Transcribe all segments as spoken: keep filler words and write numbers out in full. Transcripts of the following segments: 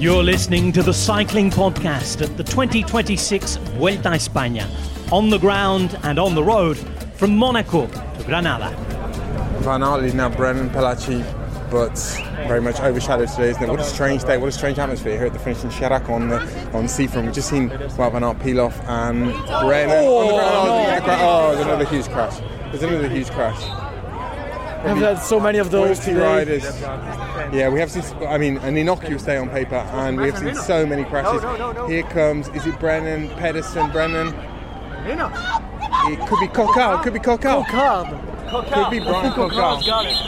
You're listening to the Cycling Podcast at the twenty twenty-six Vuelta a España, on the ground and on the road, from Monaco to Granada. Van Aert is now Brennan, Pellacci, but very much overshadowed today, isn't it? What a strange day, what a strange atmosphere here at the finish in Cherac on the on Seafront. We've just seen well, Van Aert peel off and Brennan oh, on the ground. No. Oh, there's another huge crash. There's another huge crash. I've had so many of those today. Riders. Yeah, we have seen, I mean, an innocuous day on paper, and we have seen so many crashes. Here comes, is it Brennan, Pedersen, Brennan? It could be Coquard, it could be Coquard. Coquard. Could be Brian Coquard. Got it.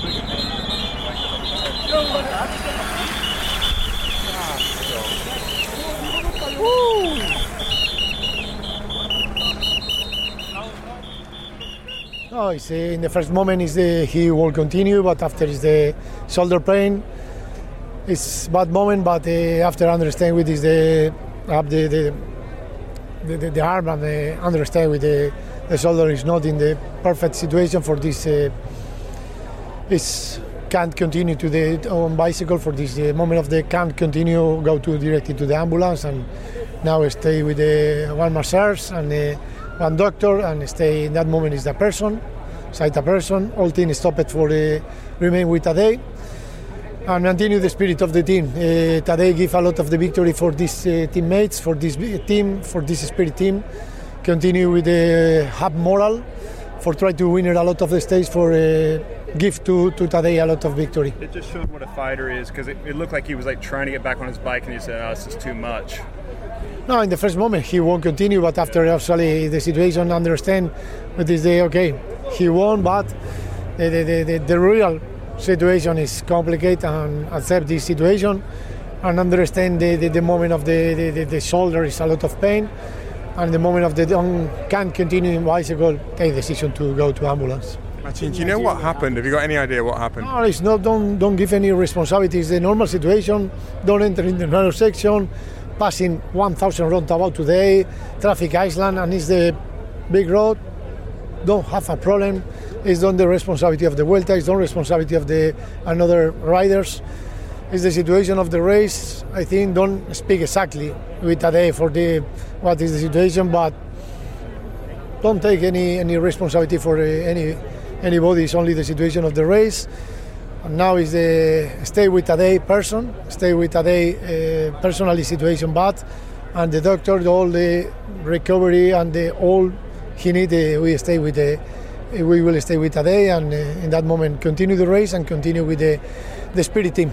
No, it's, uh, in the first moment is the, he will continue, but after is the shoulder pain. It's bad moment, but uh, after understand with is the up the the, the, the, the arm and the understand with the, the shoulder is not in the perfect situation for this. Uh, is can't continue to the on bicycle for this uh, moment of the can't continue go to directly to the ambulance, and now stay with the one massage and uh, one doctor, and stay in that moment is the person, side a person. All team stopped for uh, remain with Tadej and continue the spirit of the team. Uh, Tadej give a lot of the victory for these uh, teammates, for this team, for this spirit team. Continue with the uh, have moral for try to win a lot of the stage, for uh, give to, to Tadej a lot of victory. It just showed what a fighter is, because it, it looked like he was like trying to get back on his bike, and he said, oh, this is too much. No, in the first moment he won't continue, but after actually the situation understand with this day, okay, he won, but the the, the, the, the real situation is complicated, and accept this situation and understand the, the, the moment of the, the, the, the shoulder is a lot of pain, and the moment of the don't can't continue in bicycle, take decision to go to ambulance. Martin, do you know what happened? Have you got any idea what happened? No, it's not, don't, don't give any responsibility. It's the normal situation. Don't enter in the narrow section. Passing one thousand roundabout today, traffic island, and it's the big road. Don't have a problem. It's not the responsibility of the Vuelta. It's not the responsibility of the another riders. It's the situation of the race. I think don't speak exactly with Tadej for the what is the situation, but don't take any any responsibility for uh, any anybody. It's only the situation of the race. And now is the stay with Tadej person, stay with Tadej uh, personally situation bad, and the doctor, all the recovery and the all he need, uh, we stay with the, uh, we will stay with Tadej, and uh, in that moment continue the race and continue with the the spirit team.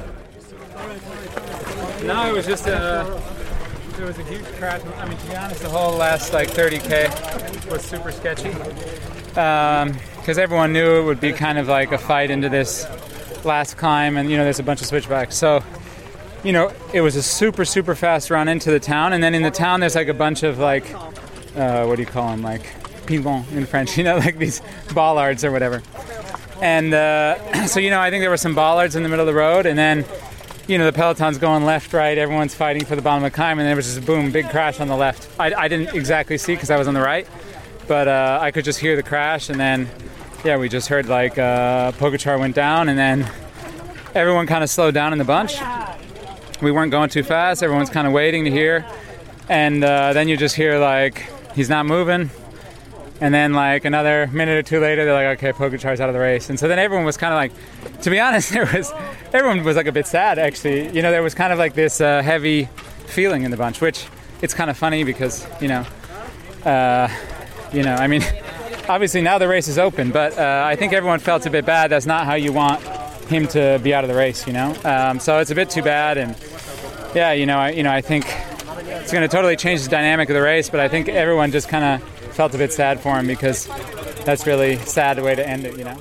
No, it was just a, it was a huge crash. I mean, to be honest, the whole last like thirty K was super sketchy, because um, everyone knew it would be kind of like a fight into this last climb, and you know there's a bunch of switchbacks, so you know it was a super super fast run into the town, and then in the town there's like a bunch of like uh, what do you call them, like pilons in French, you know, like these bollards or whatever, and uh, so you know I think there were some bollards in the middle of the road, and then you know the peloton's going left right, everyone's fighting for the bottom of the climb, and there was just a boom, big crash on the left. I, I didn't exactly see because I was on the right, but uh, I could just hear the crash, and then yeah, we just heard like uh, Pogačar went down, and then everyone kind of slowed down in the bunch. We weren't going too fast. Everyone's kind of waiting to hear. And uh, then you just hear like, he's not moving. And then like another minute or two later, they're like, okay, Pogačar's out of the race. And so then everyone was kind of like, to be honest, there was everyone was like a bit sad, actually. You know, there was kind of like this uh, heavy feeling in the bunch, which it's kind of funny because, you know, uh, you know, I mean, obviously now the race is open, but uh, I think everyone felt a bit bad. That's not how you want him to be out of the race, you know. Um, so it's a bit too bad, and yeah, you know, I, you know, I think it's going to totally change the dynamic of the race. But I think everyone just kind of felt a bit sad for him, because that's really sad way to end it, you know.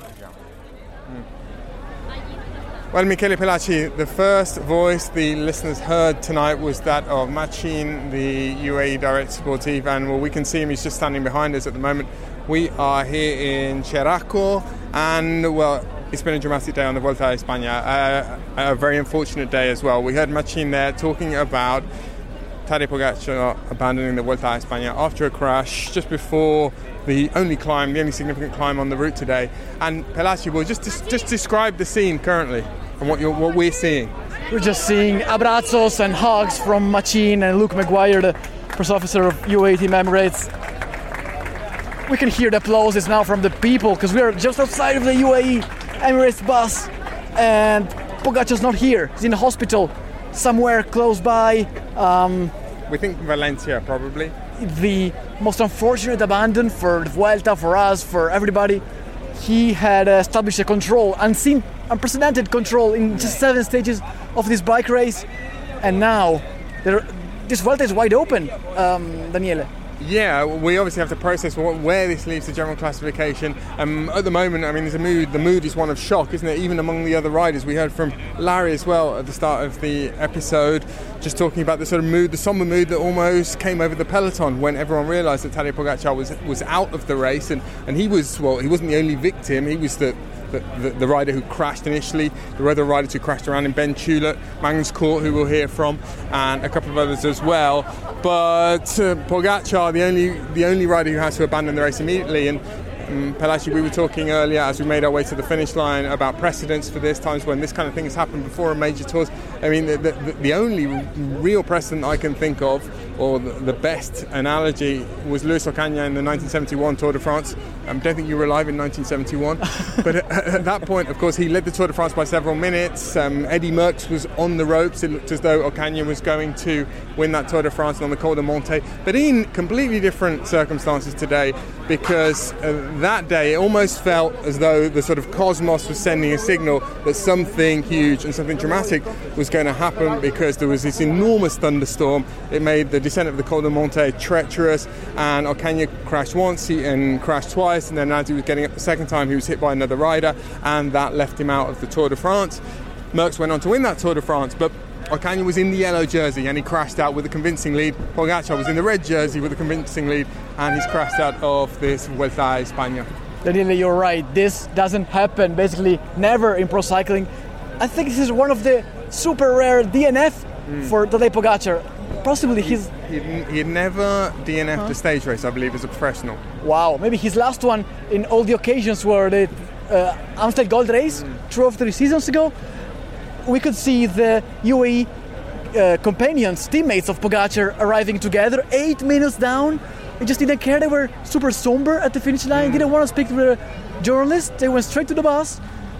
Well, Michele Pellacci, the first voice the listeners heard tonight was that of Machin, the U A E Director Sportive, and well, we can see him, he's just standing behind us at the moment. We are here in Cheraco, and well, it's been a dramatic day on the Vuelta a España, uh, a very unfortunate day as well. We heard Machin there talking about Tadej Pogačar abandoning the Vuelta a España after a crash just before the only climb, the only significant climb on the route today. And Pellacci, will just just describe the scene currently and what you're, what we're seeing. we're just seeing abrazos and hugs from Machin and Luke Maguire, the press officer of U A E Team Emirates. We can hear the applause now from the people because we are just outside of the U A E Emirates bus, and Pogacar's not here. He's in the hospital somewhere close by. Um, we think Valencia, probably. The most unfortunate abandon for the Vuelta, for us, for everybody. He had established a control, unseen, unprecedented control in just seven stages of this bike race, and now there, this Vuelta is wide open, um, Daniele. Yeah, we obviously have to process where this leaves the general classification. Um, at the moment, I mean, there's a mood. The mood is one of shock, isn't it? Even among the other riders, we heard from Larry as well at the start of the episode, just talking about the sort of mood, the somber mood that almost came over the peloton when everyone realised that Tadej Pogacar was was out of the race, and, and he was well, he wasn't the only victim. He was the The, the, the rider who crashed initially. There were other riders who crashed around in Ben Tulett, Magnus Cort, who we'll hear from, and a couple of others as well. But uh, Pogacar, the only the only rider who has to abandon the race immediately. And um, Pelaci, we were talking earlier as we made our way to the finish line about precedents for this, times when this kind of thing has happened before in major tours. I mean, the, the, the only real precedent I can think of, or the, the best analogy, was Luis Ocaña in the nineteen seventy-one Tour de France. I um, don't think you were alive in nineteen seventy-one, but at, at that point, of course, he led the Tour de France by several minutes. Um, Eddy Merckx was on the ropes. It looked as though Ocaña was going to win that Tour de France on the Col de Monte, but in completely different circumstances today, because uh, that day it almost felt as though the sort of cosmos was sending a signal that something huge and something dramatic was going to happen, because there was this enormous thunderstorm. It made the descent of the Col de Monte treacherous, and Ocaña crashed once and crashed twice, and then as he was getting up the second time, he was hit by another rider, and that left him out of the Tour de France. Merckx went on to win that Tour de France, but Ocaña was in the yellow jersey and he crashed out with a convincing lead. Pogacar was in the red jersey with a convincing lead, and he's crashed out of this Vuelta a España. Daniele, you're right. This doesn't happen basically never in pro cycling. I think this is one of the super rare D N F mm. for Tadej Pogacar. Possibly his... He had never D N F'd huh? a stage race, I believe, as a professional. Wow, maybe his last one in all the occasions were the uh, Amstel Gold Race, mm. two or three seasons ago. We could see the U A E uh, companions, teammates of Pogacar arriving together, eight minutes down. They just didn't care. They were super somber at the finish line, mm. didn't want to speak to the journalists. They went straight to the bus.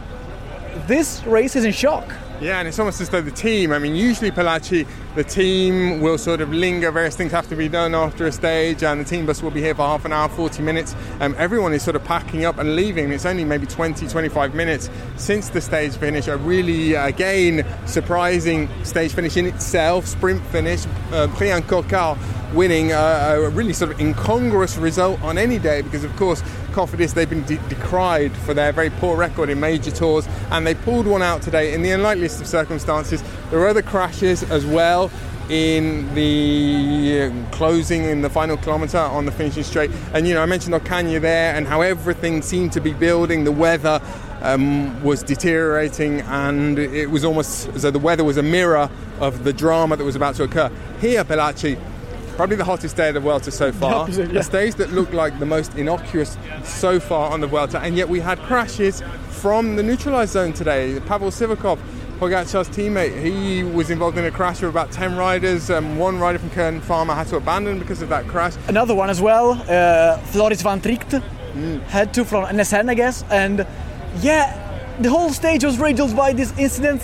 This race is in shock. Yeah, and it's almost as though the team, I mean, usually Pelaci, the team will sort of linger, various things have to be done after a stage, and the team bus will be here for half an hour, forty minutes. Um, everyone is sort of packing up and leaving. It's only maybe twenty, twenty-five minutes since the stage finish. A really, again, surprising stage finish in itself, sprint finish. Uh, Brian Coquard winning a, a really sort of incongruous result on any day, because, of course, Cofidis, they've been de- decried for their very poor record in major tours, and they pulled one out today in the unlikeliest of circumstances. There were other crashes as well in the closing in the final kilometre on the finishing straight. And, you know, I mentioned Ocaña there and how everything seemed to be building. The weather um, was deteriorating, and it was almost as though the weather was a mirror of the drama that was about to occur. Here, Pelaci, probably the hottest day of the Vuelta so far. Yeah. A stage that looked like the most innocuous so far on the Vuelta, and yet we had crashes from the neutralised zone today. Pavel Sivakov, Pogacar's teammate, he was involved in a crash with about ten riders. Um, one rider from Kern Pharma had to abandon because of that crash. Another one as well, uh, Floris van Tricht, mm. had to from N S N, I guess. And yeah, the whole stage was riddled by this incident.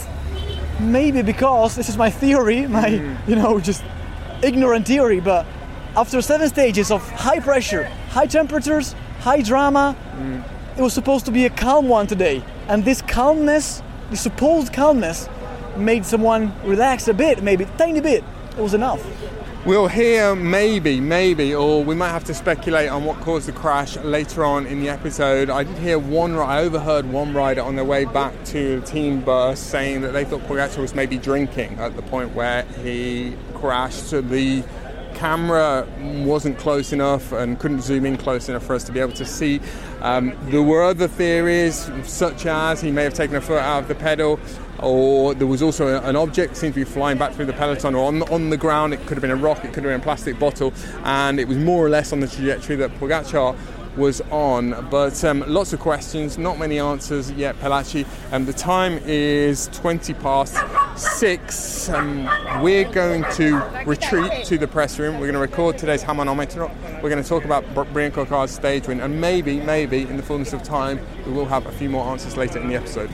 Maybe because, this is my theory, my, mm. you know, just ignorant theory, but after seven stages of high pressure, high temperatures, high drama, mm. it was supposed to be a calm one today. And this calmness, the supposed calmness, made someone relax a bit, maybe a tiny bit. It was enough. We'll hear maybe, maybe, or we might have to speculate on what caused the crash later on in the episode. I did hear one, I overheard one rider on their way back to the team bus saying that they thought Pogacar was maybe drinking at the point where he crashed. So the camera wasn't close enough and couldn't zoom in close enough for us to be able to see. Um, there were other theories, such as he may have taken a foot out of the pedal, or there was also an object seemed to be flying back through the peloton, or on, on the ground. It could have been a rock, it could have been a plastic bottle, and it was more or less on the trajectory that Pogacar was on. But um, lots of questions, not many answers yet, Pelaci. Um, the time is twenty past six. Um, we're going to retreat to the press room. We're going to record today's Hamonometro. We're going to talk about Brian Coquard's stage win, and maybe, maybe, in the fullness of time, we will have a few more answers later in the episode.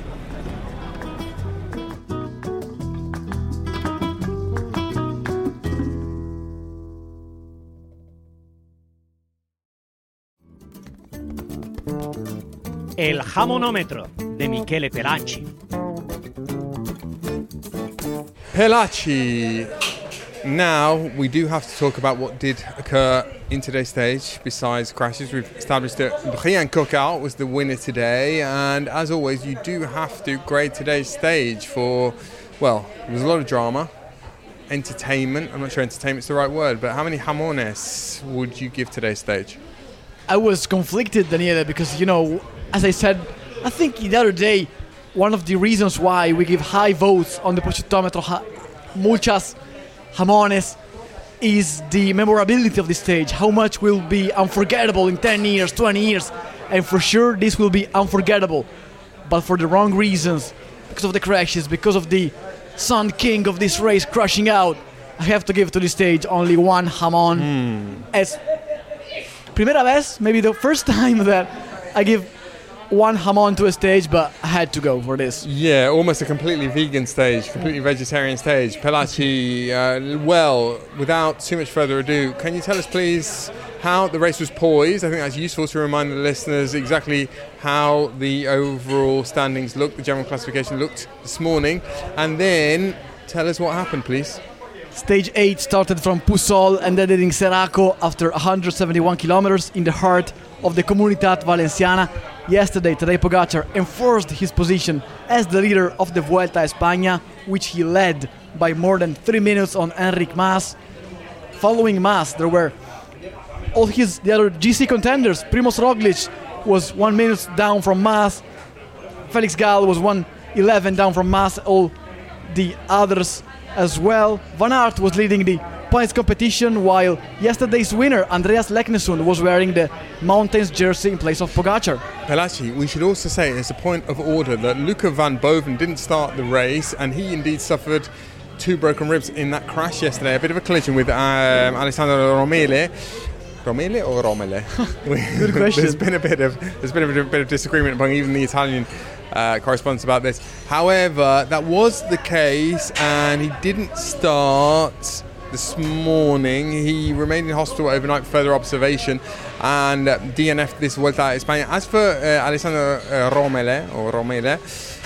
El Hamonómetro de Michele Pelaci. Pelaci. Now we do have to talk about what did occur in today's stage. Besides crashes, we've established that Brian Coquard was the winner today, and as always, you do have to grade today's stage for, well, there was a lot of drama, entertainment. I'm not sure entertainment's the right word, but how many jamones would you give today's stage? I was conflicted, Daniele, because, you know, as I said, I think the other day, one of the reasons why we give high votes on the Prosciuttometro, ha- muchas jamones, is the memorability of the stage. How much will be unforgettable in ten years, twenty years, and for sure this will be unforgettable, but for the wrong reasons, because of the crashes, because of the Sun King of this race crashing out. I have to give to the stage only one jamon. Mm. As primera vez, maybe the first time that I give one jamon to a stage, but I had to go for this. Yeah, almost a completely vegan stage, completely vegetarian stage. Pelaci, uh, well, without too much further ado, can you tell us please how the race was poised? I think that's useful to remind the listeners exactly how the overall standings looked, the general classification looked this morning, and then tell us what happened, please. Stage eight started from Pusol and ended in Seraco after one hundred seventy-one kilometers in the heart of the Comunitat Valenciana. Yesterday, Tadej Pogacar enforced his position as the leader of the Vuelta a España, which he led by more than three minutes on Enric Mas. Following Mas, there were all his the other G C contenders. Primož Roglič was one minute down from Mas. Felix Gall was one eleven down from Mas. All the others as well. Van Aert was leading the points competition, while yesterday's winner, Andreas Leknesund, was wearing the Mountains jersey in place of Pogacar. Pelaci, we should also say as a point of order that Luca van Boven didn't start the race, and he indeed suffered two broken ribs in that crash yesterday. A bit of a collision with um, Alessandro Romele. Romele or Romele? Good question. There's been a bit of there's been a bit of, bit of disagreement among even the Italian uh, correspondents about this. However, that was the case, and he didn't start this morning. He remained in hospital overnight for further observation and uh, D N F'd this Vuelta a España. As for uh, Alessandro uh, Romele, or Romele,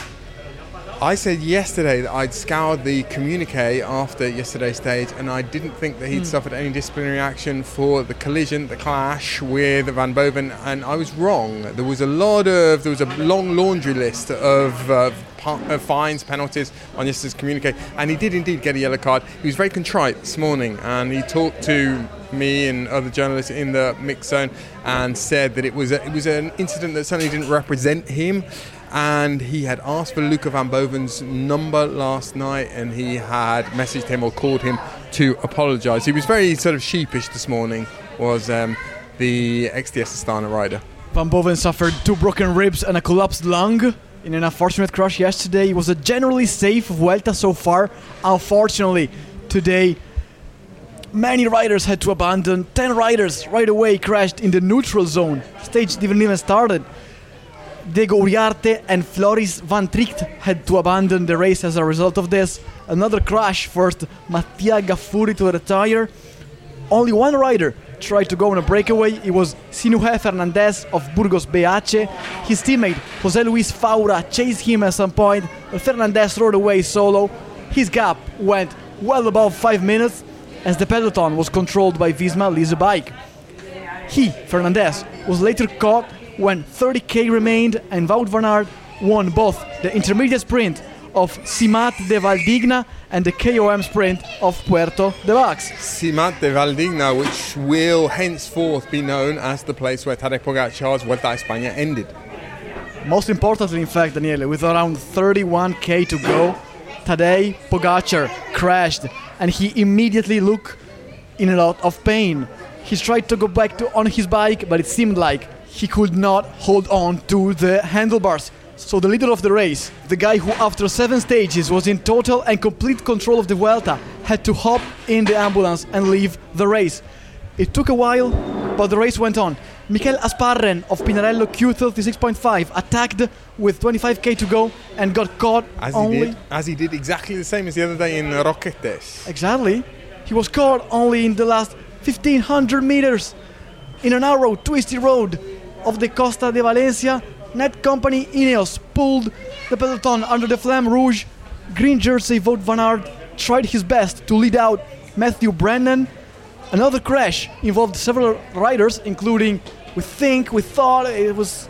I said yesterday that I'd scoured the communique after yesterday's stage, and I didn't think that he'd mm. suffered any disciplinary action for the collision, the clash with Van Boven, and I was wrong. There was a lot of, there was a long laundry list of uh, Uh, fines, penalties on yesterday's communique, and he did indeed get a yellow card. He was very contrite this morning, and he talked to me and other journalists in the mixed zone and said that it was a, it was an incident that certainly didn't represent him, and he had asked for Luca van Boven's number last night, and he had messaged him or called him to apologise. He was very sort of sheepish this morning, was um, the X D S Astana rider. Van Boven suffered two broken ribs and a collapsed lung in an unfortunate crash yesterday. It was a generally safe Vuelta so far. Unfortunately, today, many riders had to abandon. Ten riders right away crashed in the neutral zone. Stage didn't even started. Diego Uriarte and Floris van Tricht had to abandon the race as a result of this. Another crash forced Mattia Gaffuri to retire. Only one rider tried to go on a breakaway. It was Sinuhe Fernandez of Burgos B H. His teammate José Luis Faura chased him at some point, but Fernandez rode away solo. His gap went well above five minutes as the peloton was controlled by Visma Lease Bike. He, Fernandez, was later caught when thirty k remained, and Wout van Aert won both the intermediate sprint of Simat de Valdigna and the K O M sprint of Puerto de Baix. Simat de Valdigna, which will henceforth be known as the place where Tadej Pogacar's Vuelta a España ended. Most importantly, in fact, Daniele, with around thirty-one k to go, Tadej Pogacar crashed, and he immediately looked in a lot of pain. He tried to go back to on his bike, but it seemed like he could not hold on to the handlebars. So the leader of the race, the guy who after seven stages was in total and complete control of the Vuelta, had to hop in the ambulance and leave the race. It took a while, but the race went on. Mikel Asparren of Pinarello Q thirty-six point five attacked with twenty-five k to go and got caught as only... He did, as he did exactly the same as the other day in Roquetes. Exactly. He was caught only in the last fifteen hundred meters. In a narrow, twisty road of the Costa de Valencia, Net Company Ineos pulled the peloton under the Flamme Rouge. Green jersey Wout van Aert tried his best to lead out Matthew Brennan. Another crash involved several riders, including, we think, we thought it was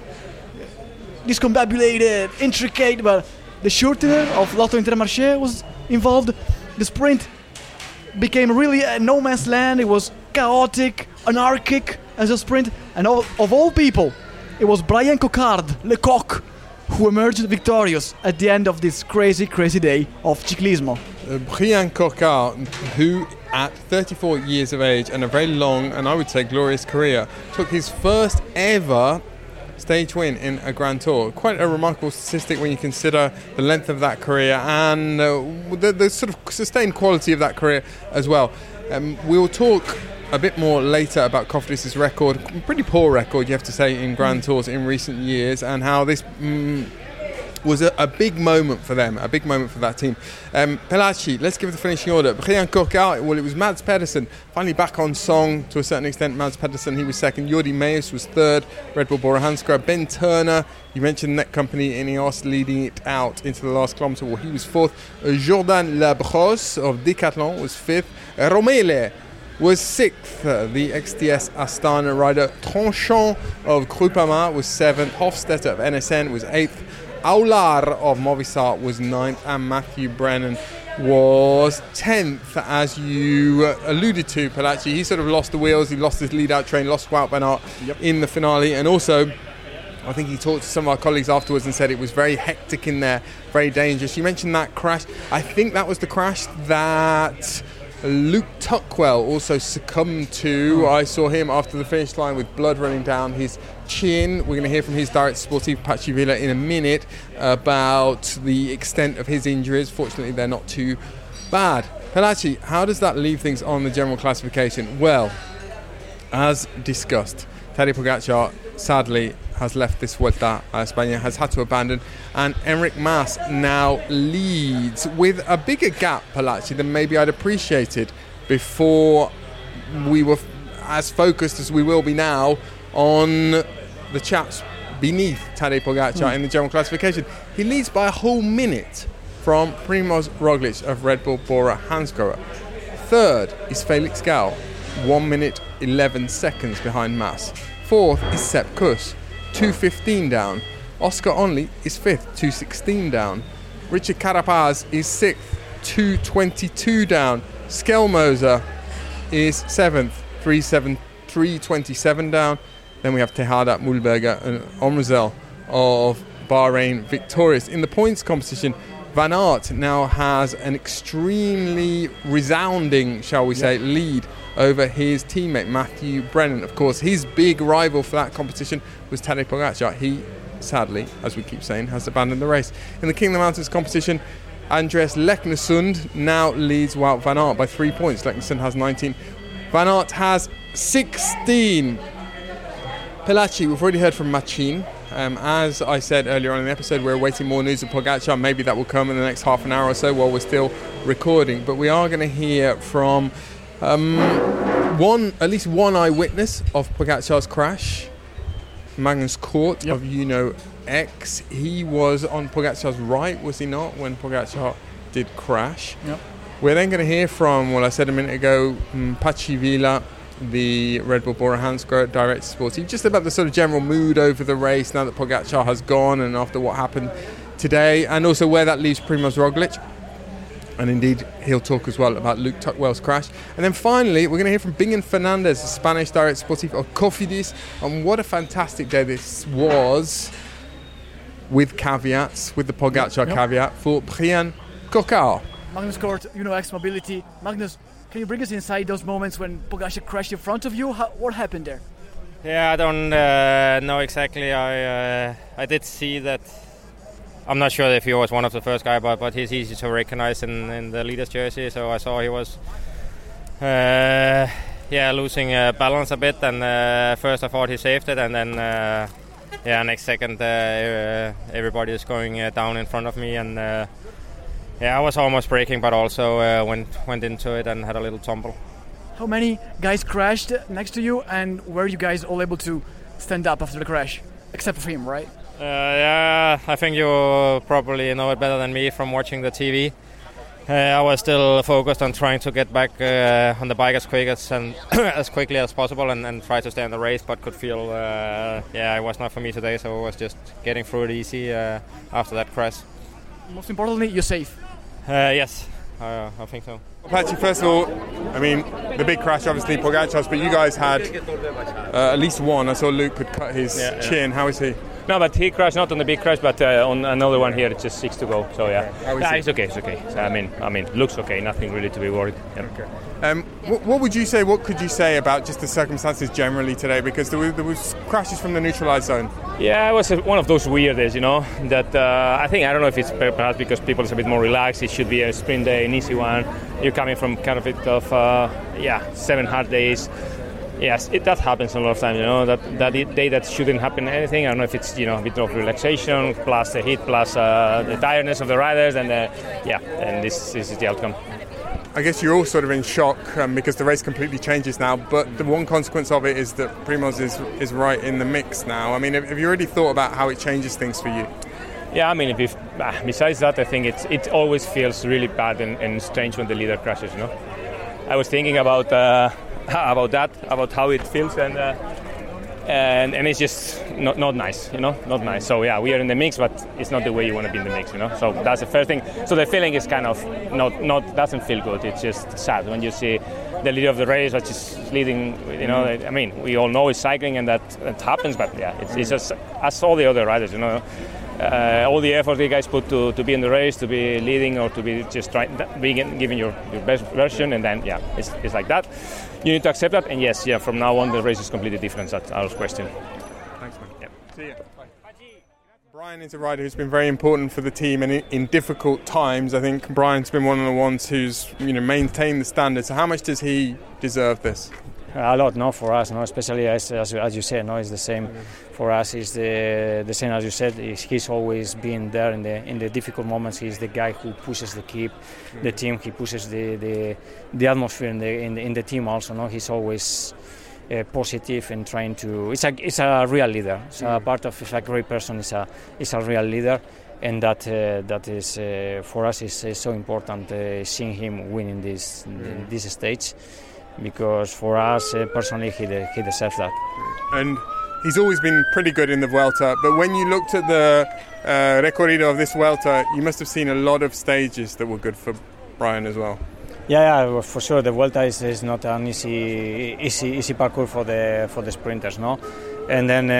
discombobulated, intricate, but the shortener of Lotto Intermarché was involved. The sprint became really a no man's land. It was chaotic, anarchic as a sprint, and all, of all people, it was Brian Coquard, Le Coq, who emerged victorious at the end of this crazy, crazy day of ciclismo. Uh, Brian Coquard, who at thirty-four years of age and a very long and I would say glorious career, took his first ever stage win in a Grand Tour. Quite a remarkable statistic when you consider the length of that career and uh, the, the sort of sustained quality of that career as well. Um, we'll talk a bit more later about Cofidis' record, pretty poor record you have to say in Grand Tours in recent years, and how this mm, was a, a big moment for them, a big moment for that team. Um, Pelaci, let's give the finishing order. Brian Coquard, well, it was Mads Pedersen, finally back on song to a certain extent. Mads Pedersen, he was second. Jordi Meus was third. Red Bull Bora Hansgrohe. Ben Turner, you mentioned Net Company Ineos leading it out into the last kilometre. Well, he was fourth. Uh, Jordan Labrosse of Decathlon was fifth. Uh, Romele was sixth. Uh, the X T S Astana rider Tranchant of Groupama was seventh. Hofstetter of N S N was eighth. Aular of Movistar was ninth, and Matthew Brennan was tenth, as you uh, alluded to, Pelaci. He sort of lost the wheels, he lost his lead-out train, lost Wout van Aert yep. in the finale, and also I think he talked to some of our colleagues afterwards and said it was very hectic in there, very dangerous. You mentioned that crash. I think that was the crash that Luke Tuckwell also succumbed to. I saw him after the finish line with blood running down his chin. We're going to hear from his Direct Sportif Patxi Vila in a minute about the extent of his injuries. Fortunately, they're not too bad. Pelaci, how does that leave things on the general classification? Well, as discussed, Tadej Pogacar sadly has left this Vuelta a España, has had to abandon, and Enric Mas now leads with a bigger gap, Pelaci, than maybe I'd appreciated before we were f- as focused as we will be now on the chaps beneath Tadej Pogacar mm. in the general classification. He leads by a whole minute from Primoz Roglic of Red Bull Bora Hansgrohe. Third is Felix Gall, one minute eleven seconds behind Mas. Fourth is Sepp Kuss, two fifteen down. Oscar Onley is fifth, two sixteen down. Richard Carapaz is sixth, two twenty-two down. Skelmoser is seventh, three twenty-seven down. Then we have Tejada, Mühlberger and Omrzel of Bahrain victorious. In the points competition, Van Aert now has an extremely resounding, shall we say, yep. lead over his teammate Matthew Brennan. Of course, his big rival for that competition was Tadej Pogacar. He, sadly, as we keep saying, has abandoned the race. In the King of the Mountains competition, Andreas Leknesund now leads Wout van Aert by three points. Leknesund has nineteen. Van Aert has sixteen. Pelaci, we've already heard from Machin. Um, as I said earlier on in the episode, we're awaiting more news of Pogacar. Maybe that will come in the next half an hour or so while we're still recording. But we are going to hear from um, one, at least one eyewitness of Pogacar's crash, Magnus Kort yep. of Uno X. He was on Pogacar's right, was he not, when Pogacar did crash? Yep. We're then going to hear from, well, I said a minute ago, um, Patxi Vila, the Red Bull Bora Hansgrohe Direct Sportif, just about the sort of general mood over the race now that Pogacar has gone and after what happened today, and also where that leaves Primoz Roglic. And indeed, he'll talk as well about Luke Tuckwell's crash. And then finally, we're going to hear from Bingen Fernandez, the Spanish Direct Sportif of Cofidis, and what a fantastic day this was, with caveats, with the Pogacar yep. caveat, for Brian Coquard. Magnus Kort, Uno X Mobility. Magnus, can you bring us inside those moments when Pogacar crashed in front of you? How, what happened there? Yeah, I don't uh, know exactly. I uh, I did see that. I'm not sure if he was one of the first guy, but but he's easy to recognize in, in the leader's jersey. So I saw he was, uh, yeah, losing uh, balance a bit. And uh, first I thought he saved it, and then uh, yeah, next second uh, uh, everybody is going uh, down in front of me, and uh, yeah, I was almost braking, but also uh, went went into it and had a little tumble. How many guys crashed next to you, and were you guys all able to stand up after the crash? Except for him, right? Uh, yeah, I think you probably know it better than me from watching the T V. Uh, I was still focused on trying to get back uh, on the bike as quick as and as quickly as possible, and, and try to stay in the race, but could feel, uh, yeah, it was not for me today, so I was just getting through it easy uh, after that crash. Most importantly, you're safe. Uh, yes, uh, I think so. Patchy, first of all, I mean, the big crash, obviously, Pogacar's, but you guys had uh, at least one. I saw Luke could cut his yeah, yeah. chin. How is he? No, but he crashed not on the big crash, but uh, on another one here. It's just six to go. So yeah, okay. yeah, it's okay. It's okay. So, I mean, I mean, looks okay. Nothing really to be worried. Yeah. Okay. Um, what, what would you say? What could you say about just the circumstances generally today? Because there was, there was crashes from the neutralized zone. Yeah, it was one of those weird days, you know. That uh, I think I don't know if it's perhaps because people is a bit more relaxed. It should be a sprint day, an easy one. You're coming from kind of a bit of uh, yeah seven hard days. Yes, it that happens a lot of times, you know, that, that day that shouldn't happen anything. I don't know if it's, you know, a bit of relaxation, plus the heat, plus uh, the tiredness of the riders, and uh, yeah, and this, this is the outcome. I guess you're all sort of in shock um, because the race completely changes now, but the one consequence of it is that Primoz is, is right in the mix now. I mean, have, have you already thought about how it changes things for you? Yeah, I mean, if you've, uh, besides that, I think it's, it always feels really bad and, and strange when the leader crashes, you know. I was thinking about... Uh, about that, about how it feels, and uh, and and it's just not not nice, you know, not nice. So yeah, we are in the mix, but it's not the way you want to be in the mix, you know. So that's the first thing. So the feeling is kind of not not doesn't feel good. It's just sad when you see the leader of the race, which is leading. You know, I mean, we all know it's cycling, and that, that happens. But yeah, it's, it's just as all the other riders, you know. Uh, all the effort the guys put to, to be in the race, to be leading, or to be just trying, being giving your, your best version, and then yeah, it's, it's like that. You need to accept that, and yes, yeah, from now on the race is completely different. That's out of question. Thanks, man. Yep. See you. Bye. Brian is a rider who's been very important for the team, and in, in difficult times, I think Brian's been one of the ones who's you know maintained the standard. So how much does he deserve this? A lot, no, for us, no, especially as as, as you said, no, it's the same. Mm-hmm. For us, it's the the same as you said. He's always been there in the in the difficult moments. He's the guy who pushes the keep, mm-hmm. the team. He pushes the, the the atmosphere in the in the, in the team also. No, he's always uh, positive and trying to. It's a it's a real leader. It's mm-hmm. a part of. It's a great person. It's a it's a real leader. And that uh, that is uh, for us is uh, so important. Uh, seeing him winning this mm-hmm. this stage. Because for us uh, personally, he de- he deserves that. And he's always been pretty good in the Vuelta. But when you looked at the uh, recorrido of this Vuelta, you must have seen a lot of stages that were good for Brian as well. Yeah, yeah, for sure. The Vuelta is, is not an easy easy easy parkour for the for the sprinters, no. And then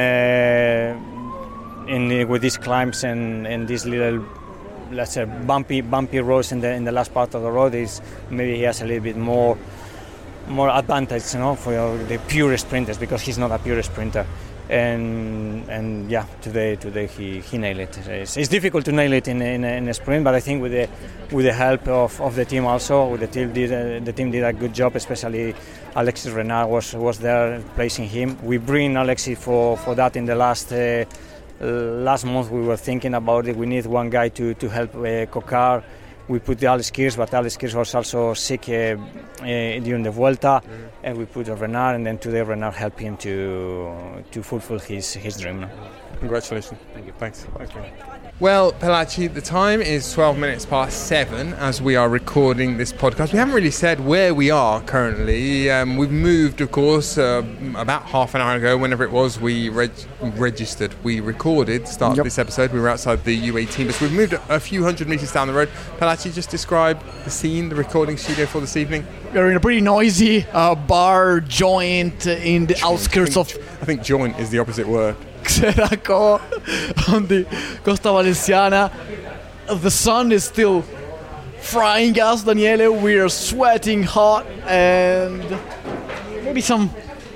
uh, in with these climbs and, and these little, let's say, bumpy bumpy roads in the in the last part of the road, is maybe he has a little bit more. more advantage, you know, for the pure sprinters, because he's not a pure sprinter. And and yeah, today today he, he nailed it. It's, it's difficult to nail it in in, in a sprint, but I think with the with the help of, of the team also, with the team did uh, the team did a good job. Especially Alexis Renard was was there placing him. We bring Alexis for, for that in the last uh, last month. We were thinking about it. We need one guy to to help uh, Coquard. We put Alex Kirs, but Alex Kirs was also sick uh, uh, during the Vuelta, mm-hmm. and we put Renard, and then today Renard helped him to to fulfill his, his dream. Congratulations. Thank you. Thanks. Thank you. Well, Pelachi, the time is twelve minutes past seven as we are recording this podcast. We haven't really said where we are currently. Um, we've moved, of course, uh, about half an hour ago, whenever it was, we reg- registered, we recorded, start yep. this episode. We were outside the U A team bus. We've moved a few hundred metres down the road. Pelachi, just describe the scene, the recording studio for this evening. We're in a pretty noisy uh, bar joint in the joint. outskirts I think, of... I think joint is the opposite word. Xeraco on the Costa Valenciana. The sun is still frying us, Daniele. We are sweating hot, and maybe some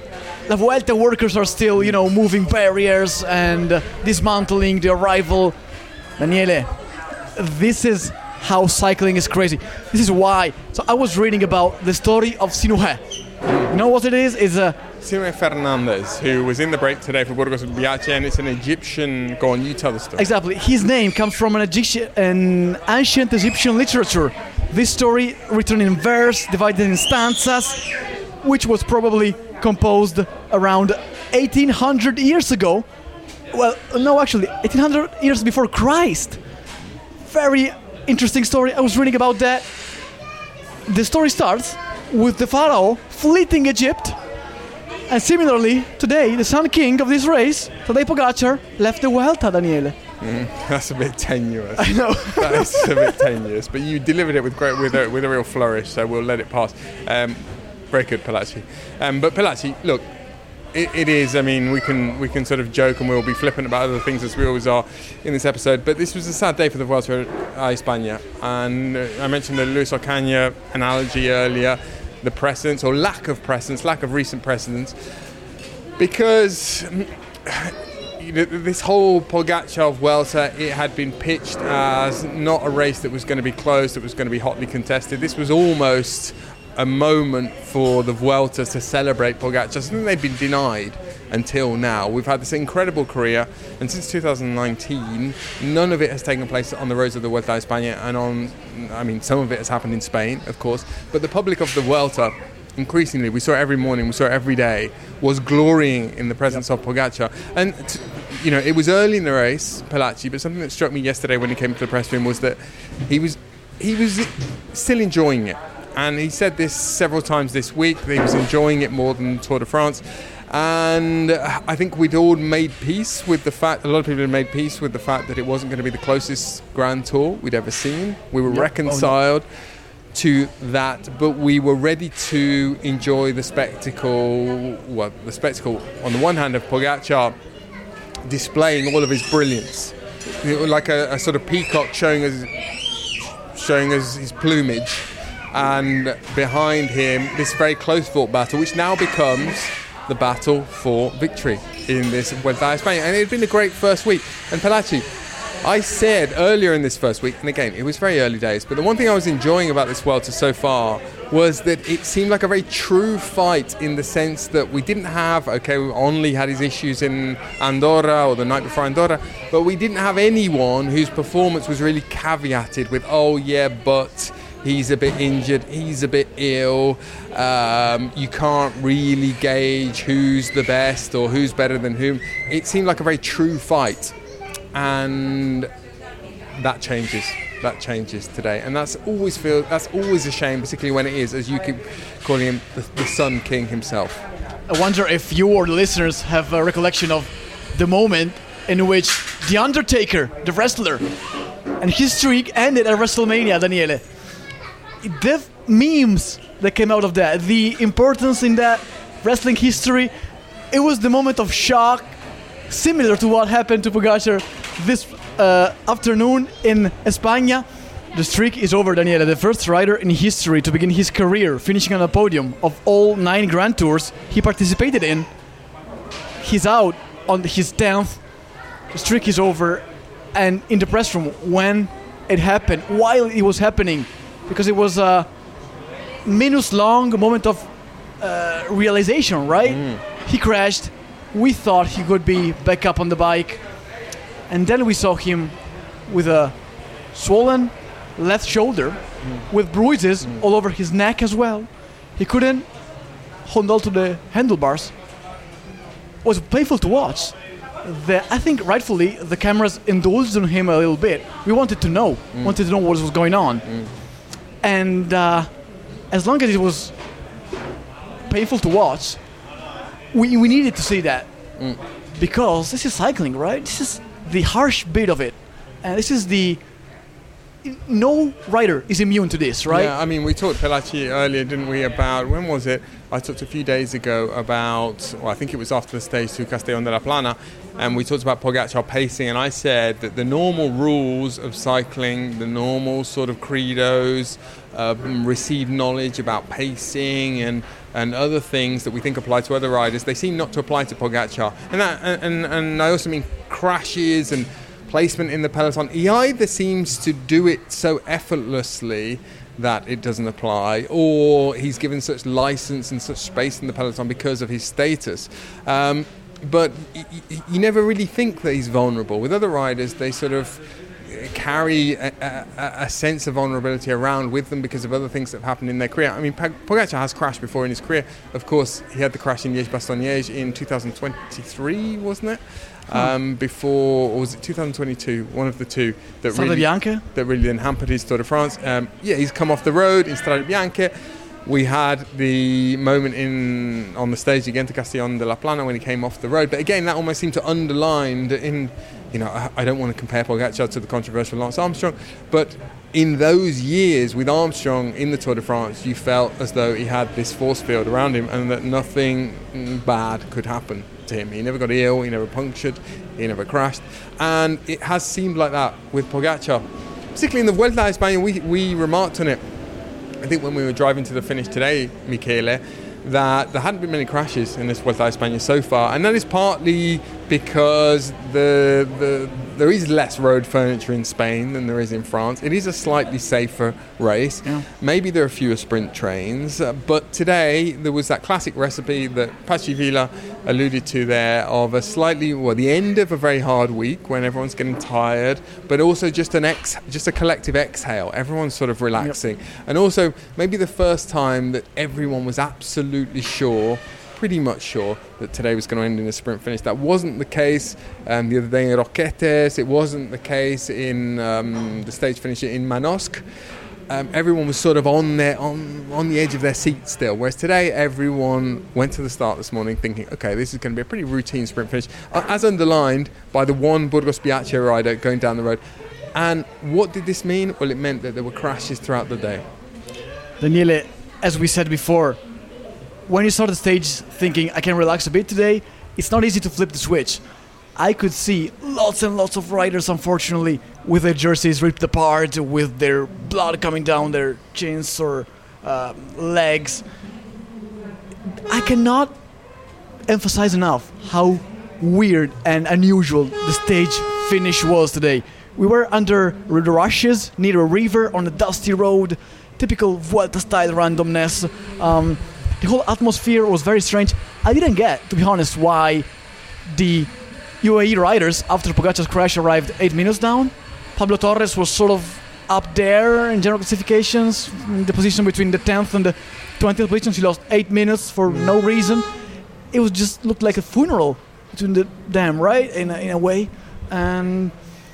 La Vuelta workers are still, you know, moving barriers and uh, dismantling the arrival. Daniele, this is how cycling is crazy. This is why. So I was reading about the story of Sinuhe. You know what it is? It's a Sinuhe Fernandez, who was in the break today for Burgos Viace, and it's an Egyptian. Go on, you tell the story. Exactly. His name comes from an, Egyptian, an ancient Egyptian literature. This story, written in verse, divided in stanzas, which was probably composed around eighteen hundred years ago. Well, no, actually, eighteen hundred years before Christ. Very interesting story. I was reading about that. The story starts with the pharaoh fleeing Egypt. And similarly, today, the Sun King of this race, Tadej Pogacar, left the Vuelta, Daniele. Mm, that's a bit tenuous. I know. That is a bit tenuous, but you delivered it with great, with a, with a real flourish, so we'll let it pass. Um, very good, Pelacci. Um, but Pelacci, look, it, it is. I mean, we can we can sort of joke and we'll be flippant about other things as we always are in this episode. But this was a sad day for the Vuelta a España, and uh, I mentioned the Luis Ocaña analogy earlier. The precedence or lack of precedence, lack of recent precedence, because you know, this whole Pogacar Vuelta, it had been pitched as not a race that was going to be closed, that was going to be hotly contested. This was almost a moment for the Vuelta to celebrate Pogacar, something they'd been denied until now. We've had this incredible career, and since two thousand nineteen, none of it has taken place on the roads of the Vuelta a España, and on, I mean, some of it has happened in Spain, of course, but the public of the Vuelta, increasingly, we saw it every morning, we saw it every day, was glorying in the presence yep. of Pogacar. And, t- you know, it was early in the race, Pelacci, but something that struck me yesterday when he came to the press room was that he was he was still enjoying it. And he said this several times this week, that he was enjoying it more than Tour de France. And I think we'd all made peace with the fact, a lot of people had made peace with the fact that it wasn't going to be the closest Grand Tour we'd ever seen. We were yep. reconciled oh, no. to that, but we were ready to enjoy the spectacle, well, the spectacle on the one hand of Pogacar displaying all of his brilliance, you know, like a, a sort of peacock showing us, showing us his plumage, and behind him this very close-fought battle, which now becomes the battle for victory in this Vuelta a España. And it had been a great first week. And Pelacci, I said earlier in this first week, and again, it was very early days, but the one thing I was enjoying about this Vuelta so far was that it seemed like a very true fight, in the sense that we didn't have, okay, Only had his issues in Andorra or the night before Andorra, but we didn't have anyone whose performance was really caveated with, oh yeah, but he's a bit injured, he's a bit ill, um, you can't really gauge who's the best or who's better than whom. It seemed like a very true fight, and that changes. That changes today, and that's always feel that's always a shame, particularly when it is, as you keep calling him, the, the Sun King himself. I wonder if you or the listeners have a recollection of the moment in which The Undertaker, the wrestler, and his streak ended at WrestleMania, Daniele. The memes that came out of that, the importance in that wrestling history, it was the moment of shock, similar to what happened to Pogacar this uh, afternoon in España. The streak is over, Daniele. The first rider in history to begin his career finishing on a podium of all nine Grand Tours he participated in. He's out on his tenth. The streak is over. And in the press room, when it happened, while it was happening, because it was a minutes-long moment of uh, realization, right? Mm. He crashed. We thought he could be back up on the bike. And then we saw him with a swollen left shoulder, mm. with bruises mm. all over his neck as well. He couldn't hold on to the handlebars. It was painful to watch. The, I think rightfully the cameras indulged on him a little bit. We wanted to know, mm. wanted to know what was going on. Mm. And uh, as long as it was painful to watch, we we needed to see that. Mm. Because this is cycling, right? This is the harsh bit of it. And this is the no rider is immune to this, right? Yeah, I mean, we talked, Pelaci, earlier, didn't we, about, when was it? I talked a few days ago about, well, I think it was after the stage to Castellón de la Plana, and we talked about Pogacar pacing, and I said that the normal rules of cycling, the normal sort of credos, uh, received knowledge about pacing and and other things that we think apply to other riders, they seem not to apply to Pogacar. And that, and, and I also mean crashes and placement in the peloton. He either seems to do it so effortlessly that it doesn't apply, or he's given such license and such space in the peloton because of his status. Um, but y- y- you never really think that he's vulnerable. With other riders, they sort of carry a, a, a sense of vulnerability around with them because of other things that have happened in their career. I mean, Pogacar has crashed before in his career. Of course, he had the crash in Liège-Bastogne-Liège in two thousand twenty-three, wasn't it? Um, before, or was it two thousand twenty-two? One of the two that Strade really Bianche? that really then hampered his Tour de France. Um, yeah, he's come off the road in Strade Bianche. We had the moment in on the stage again to Castellón de la Plana when he came off the road. But again, that almost seemed to underline in, you know, I, I don't want to compare Pogacar to the controversial Lance Armstrong, but in those years with Armstrong in the Tour de France, you felt as though he had this force field around him and that nothing bad could happen to him. He never got ill, he never punctured, he never crashed. And it has seemed like that with Pogacar. Particularly in the Vuelta a España, we, we remarked on it, I think when we were driving to the finish today, Michele, that there hadn't been many crashes in this Vuelta a España so far, and that is partly because the, the there is less road furniture in Spain than there is in France. It is a slightly safer race. Yeah. Maybe there are fewer sprint trains, uh, but today there was that classic recipe that Patxi Vila alluded to there of a slightly, well, the end of a very hard week when everyone's getting tired, but also just an ex, just a collective exhale. Everyone's sort of relaxing, yep. And also maybe the first time that everyone was absolutely sure. Pretty much sure that today was going to end in a sprint finish. That wasn't the case um, the other day in Roquetes. It wasn't the case in um, the stage finish in Manosque. Um, everyone was sort of on their on on the edge of their seat still. Whereas today, everyone went to the start this morning thinking, okay, this is going to be a pretty routine sprint finish, uh, as underlined by the one Burgos Bianche rider going down the road. And what did this mean? Well, it meant that there were crashes throughout the day. Daniele, as we said before, when you start the stage thinking, I can relax a bit today, it's not easy to flip the switch. I could see lots and lots of riders, unfortunately, with their jerseys ripped apart, with their blood coming down their chins or uh, legs. I cannot emphasize enough how weird and unusual the stage finish was today. We were under the rushes near a river on a dusty road, typical Vuelta-style randomness. Um, The whole atmosphere was very strange. I didn't get, to be honest, why the U A E riders, after Pogacar's crash, arrived eight minutes down. Pablo Torres was sort of up there in general classifications, in the position between the tenth and the twentieth position. He lost eight minutes for no reason. It was just looked like a funeral between the them, right? In a, in a way. And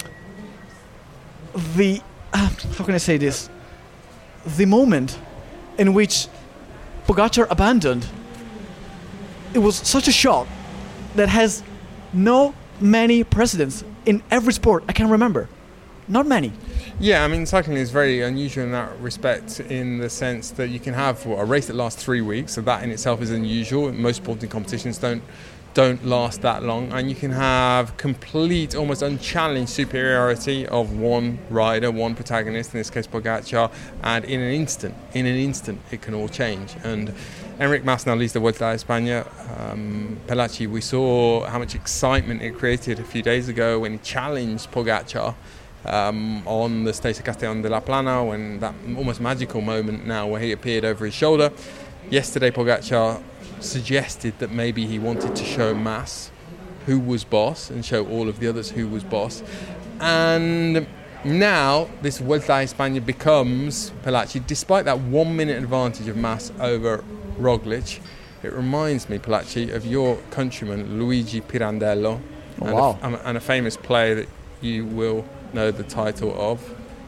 the, uh, how can I say this? The moment in which Pogacar abandoned, it was such a shock that has no many precedents in every sport I can remember. Not many. Yeah, I mean, cycling is very unusual in that respect, in the sense that you can have what, a race that lasts three weeks, so that in itself is unusual. Most sporting competitions don't don't last that long, and you can have complete, almost unchallenged superiority of one rider, one protagonist, in this case Pogacar, and in an instant, in an instant, it can all change. And Enric Mas now leads the Vuelta a España. Um, Pelaci, we saw how much excitement it created a few days ago when he challenged Pogacar um, on the stage of Castellón de la Plana, when that almost magical moment now where he appeared over his shoulder. Yesterday, Pogacar suggested that maybe he wanted to show Mas who was boss and show all of the others who was boss. And now this Vuelta a España becomes, Pelaci, despite that one minute advantage of Mas over Roglic, it reminds me, Pelaci, of your countryman Luigi Pirandello. Oh, and, wow. a, and a famous play that you will know the title of.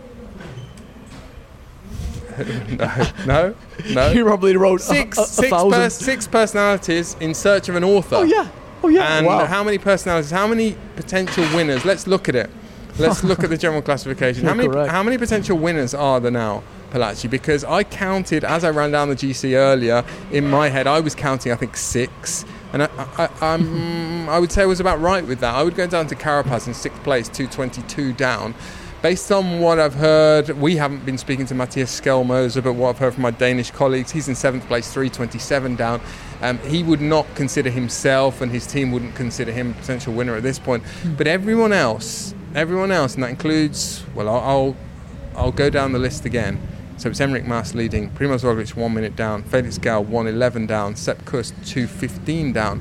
no, no, no. He probably wrote six, a, a, a six, thousand. pers- six personalities in search of an author. Oh yeah, oh yeah. And wow. how many personalities? How many potential winners? Let's look at it. let's look at the general classification. How many correct. how many potential winners are there now, Palaci? Because I counted, as I ran down the G C earlier, in my head I was counting I think six, and I, I, I'm, I would say I was about right with that. I would go down to Carapaz in sixth place, two twenty-two down. Based on what I've heard, we haven't been speaking to Matthias Skjelmose, but what I've heard from my Danish colleagues, he's in seventh place, three twenty-seven down. Um, he would not consider himself, and his team wouldn't consider him a potential winner at this point. Mm. But everyone else, everyone else, and that includes, well, I'll, I'll, I'll go down the list again. So it's Enric Mas leading, Primož Roglic one minute down, Felix Gall one eleven down, Sepp Kuss two fifteen down,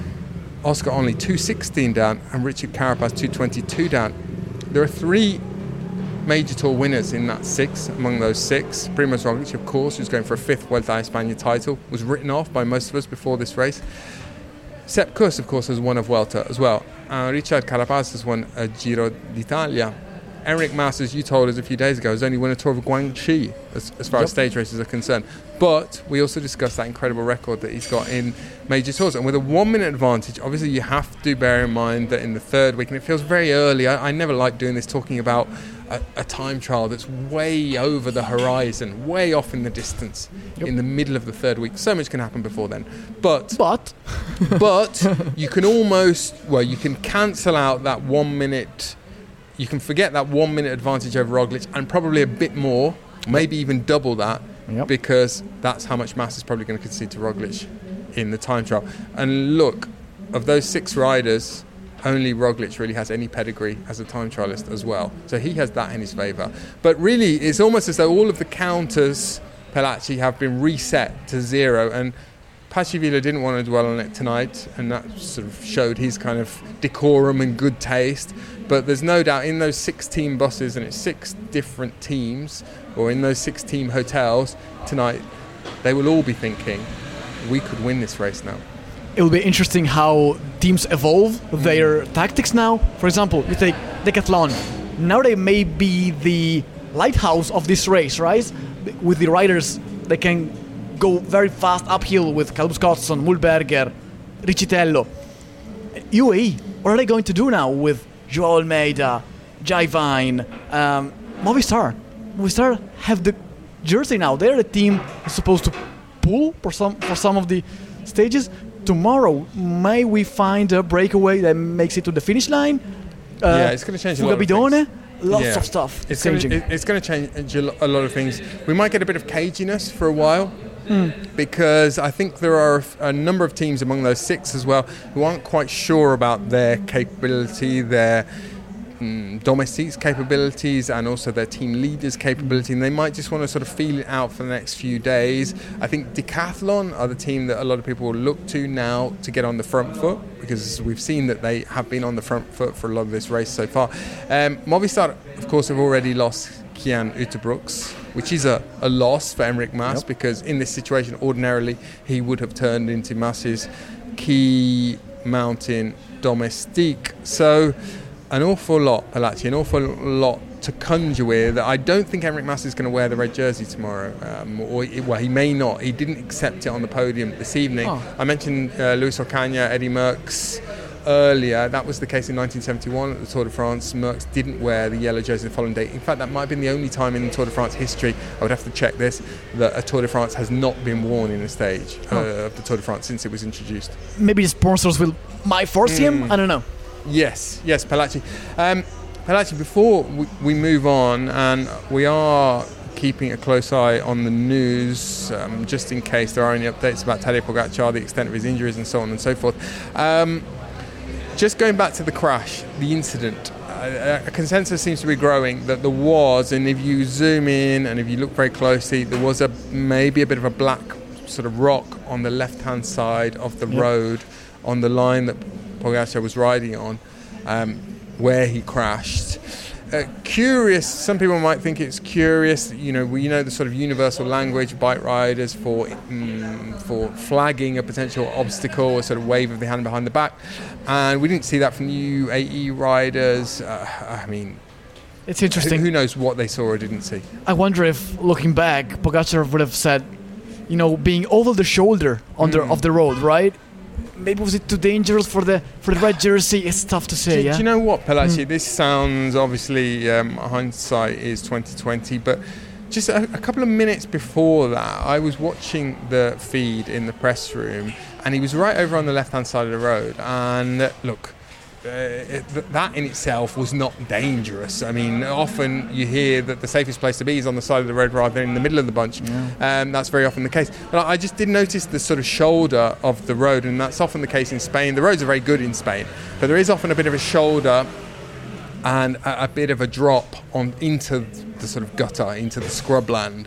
Oscar Onley two sixteen down, and Richard Carapaz two twenty-two down. There are three Major Tour winners in that six. Among those six, Primož Roglic, of course, who's going for a fifth Vuelta a España title, was written off by most of us before this race. Sepp Kuss, of course, has won a Vuelta as well. Uh, Richard Carapaz has won a Giro d'Italia. Enric Mas, as you told us a few days ago, has only won a Tour of Guangxi as, as far yep. as stage races are concerned. But we also discussed that incredible record that he's got in major tours. And with a one-minute advantage, obviously you have to bear in mind that in the third week, and it feels very early, I, I never like doing this, talking about a, a time trial that's way over the horizon, way off in the distance, yep. in the middle of the third week. So much can happen before then. But, but, but you can almost, well, you can cancel out that one-minute... You can forget that one minute advantage over Roglic and probably a bit more, maybe even double that, yep. because that's how much Mas is probably going to concede to Roglic in the time trial. And look, of those six riders, only Roglic really has any pedigree as a time trialist as well. So he has that in his favour. But really, it's almost as though all of the counters, Palaci, have been reset to zero. And Patxi Vila didn't want to dwell on it tonight, and that sort of showed his kind of decorum and good taste. But there's no doubt in those six team buses, and it's six different teams, or in those six team hotels tonight, they will all be thinking, we could win this race now. It will be interesting how teams evolve their mm. tactics now. For example, you take Decathlon. Now they may be the lighthouse of this race, right? With the riders, they can go very fast uphill with Caleb Scottson, Mühlberger, Riccitello. U A E, what are they going to do now with Joao Almeida, Jai Vine, um, Movistar? Movistar have the jersey now. They're a team who's supposed to pull for some for some of the stages. Tomorrow, may we find a breakaway that makes it to the finish line? Uh, yeah, it's going to change a lot of things. Lots yeah. of stuff. It's going to, it's going to change a lot of things. We might get a bit of caginess for a while. Mm. Because I think there are a number of teams among those six as well who aren't quite sure about their capability, their mm, domestics capabilities, and also their team leaders' capability, and they might just want to sort of feel it out for the next few days. I think Decathlon are the team that a lot of people will look to now to get on the front foot, because we've seen that they have been on the front foot for a lot of this race so far. Um, Movistar, of course, have already lost Kian Uterbrooks, which is a, a loss for Enric Mas, yep. because in this situation, ordinarily, he would have turned into Mas's key mountain domestique. So, an awful lot, Palaci, an awful lot to conjure with. I don't think Enric Mas is going to wear the red jersey tomorrow, um, or well, he may not. He didn't accept it on the podium this evening. Oh. I mentioned uh, Luis Ocaña, Eddie Merckx earlier. That was the case in nineteen seventy-one at the Tour de France. Merckx didn't wear the yellow jersey the following day. In fact, that might have been the only time in the Tour de France history, I would have to check this, that a Tour de France has not been worn in a stage uh, oh. of the Tour de France since it was introduced. Maybe the sponsors will might force mm. him? I don't know. Yes, yes, Palaci. Um, Palaci, before we, we move on, and we are keeping a close eye on the news, um, just in case there are any updates about Tadej Pogačar, the extent of his injuries and so on and so forth. Um, Just going back to the crash, the incident, uh, a consensus seems to be growing that there was, and if you zoom in and if you look very closely, there was a maybe a bit of a black sort of rock on the left-hand side of the yep. road on the line that Pogačar was riding on, um, where he crashed. Uh, curious, some people might think it's curious, you know, we know the sort of universal language, bike riders for um, for flagging a potential obstacle, a sort of wave of the hand behind the back, and we didn't see that from U A E riders. Uh, I mean, it's interesting. Who, who knows what they saw or didn't see? I wonder if, looking back, Pogačar would have said, you know, being over the shoulder on mm. the, of the road, right? maybe was it too dangerous for the for the red jersey? It's tough to say. Do, yeah? do you know what, Pelaci? Mm. This sounds, obviously, um, hindsight is twenty twenty, but just a, a couple of minutes before that, I was watching the feed in the press room, and he was right over on the left-hand side of the road. And uh, look, uh, it, th- that in itself was not dangerous. I mean, often you hear that the safest place to be is on the side of the road rather than in the middle of the bunch. Yeah. Um, that's very often the case. But I just did notice the sort of shoulder of the road, and that's often the case in Spain. The roads are very good in Spain, but there is often a bit of a shoulder and a, a bit of a drop on into the sort of gutter, into the scrubland.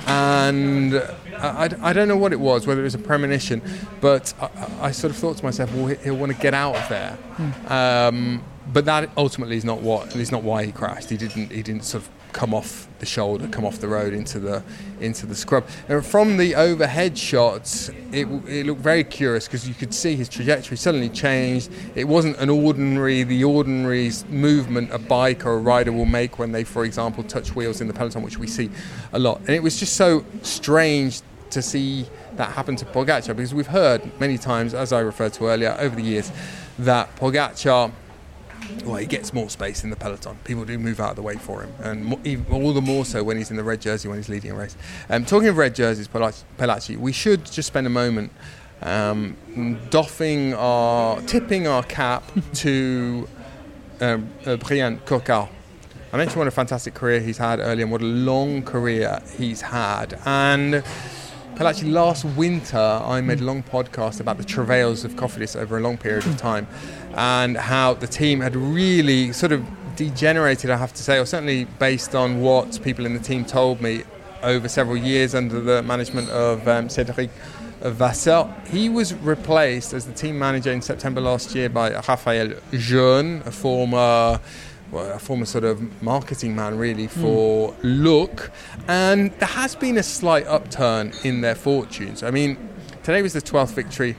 And I, I, I don't know what it was, whether it was a premonition, but I, I sort of thought to myself, well, he'll want to get out of there. Mm. Um, but that ultimately is not what is not why he crashed. He didn't. He didn't sort of come off the shoulder, come off the road into the into the scrub. And from the overhead shots, it, it looked very curious because you could see his trajectory suddenly changed. It wasn't an ordinary, the ordinary movement a bike or a rider will make when they, for example, touch wheels in the peloton, which we see a lot. And it was just so strange to see that happen to Pogacar, because we've heard many times, as I referred to earlier, over the years, that Pogacar, well, he gets more space in the peloton. People do move out of the way for him, and more, even, all the more so when he's in the red jersey, when he's leading a race. Um, talking of red jerseys, Pelaci, we should just spend a moment um, doffing our, tipping our cap to um, uh, Brian Coquard. I mentioned what a fantastic career he's had earlier and what a long career he's had. And Pelaci, last winter I made a long podcast about the travails of Cofidis over a long period of time, and how the team had really sort of degenerated, I have to say, or certainly based on what people in the team told me over several years under the management of um, Cédric Vasseur. He was replaced as the team manager in September last year by Raphaël Jeune, a former well, a former sort of marketing man really for mm. Look, and there has been a slight upturn in their fortunes. I mean, today was the twelfth victory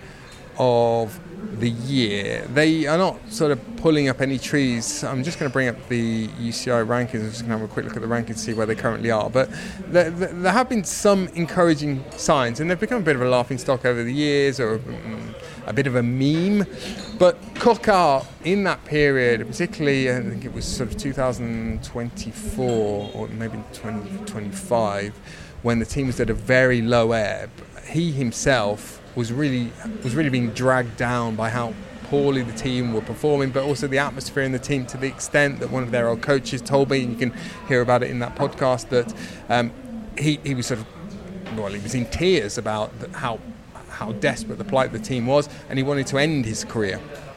of the year. They are not sort of pulling up any trees. I'm just going to bring up the U C I rankings. I'm just going to have a quick look at the rankings to see where they currently are. But there, there have been some encouraging signs, and they've become a bit of a laughing stock over the years, or um, a bit of a meme. But Coquard, in that period, particularly, I think it was sort of two thousand twenty-four or maybe twenty twenty-five, when the team was at a very low ebb, he himself was really was really being dragged down by how poorly the team were performing, but also the atmosphere in the team, to the extent that one of their old coaches told me, and you can hear about it in that podcast, that um, he, he was sort of, well, he was in tears about the, how how desperate the plight of the team was, and he wanted to end his career.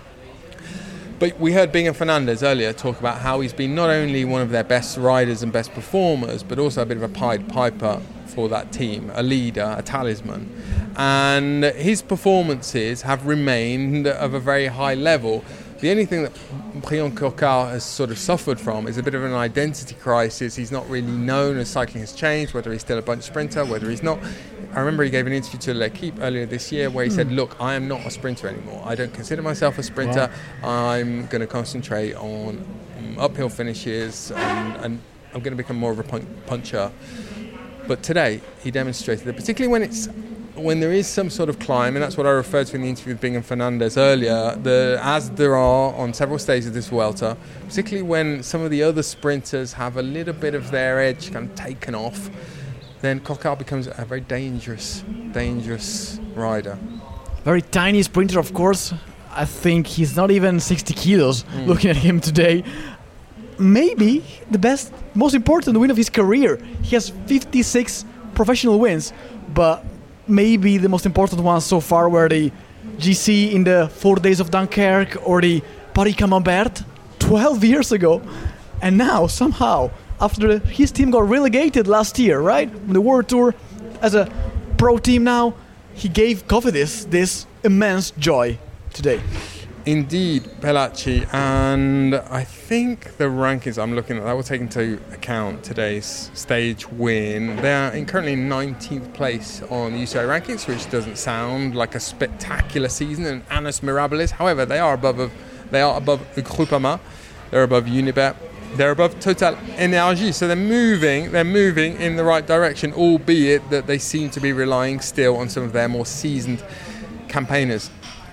But we heard Bingen Fernandez earlier talk about how he's been not only one of their best riders and best performers, but also a bit of a Pied Piper for that team, a leader, a talisman. And his performances have remained of a very high level. The only thing that Brian Coquard has sort of suffered from is a bit of an identity crisis. He's not really known as cycling has changed, whether he's still a bunch sprinter, whether he's not. I remember he gave an interview to L'Equipe earlier this year where he mm. said, look, I am not a sprinter anymore. I don't consider myself a sprinter. Wow. I'm going to concentrate on um, uphill finishes, and, and I'm going to become more of a pun- puncher. But today he demonstrated that, particularly when it's when there is some sort of climb, and that's what I referred to in the interview with Bingen Fernandez earlier, the, as there are on several stages of this Vuelta, particularly when some of the other sprinters have a little bit of their edge kind of taken off, then Coquard becomes a very dangerous, dangerous rider. Very tiny sprinter, of course. I think he's not even sixty kilos, mm. looking at him today. Maybe the best, most important win of his career. He has fifty-six professional wins, but maybe the most important ones so far were the G C in the four days of Dunkirk or the Paris Camembert twelve years ago. And now, somehow, after the, his team got relegated last year, right? On the World Tour, as a pro team now, he gave Cofidis this immense joy today. Indeed, Pelaci, and I think the rankings I'm looking at, that will take into account today's stage win. They are in currently nineteenth place on the U C I rankings, which doesn't sound like a spectacular season, and annus mirabilis. However, they are above, they are above Groupama, they're above Unibet, they're above Total Energy, so they're moving, they're moving in the right direction, albeit that they seem to be relying still on some of their more seasoned campaigners.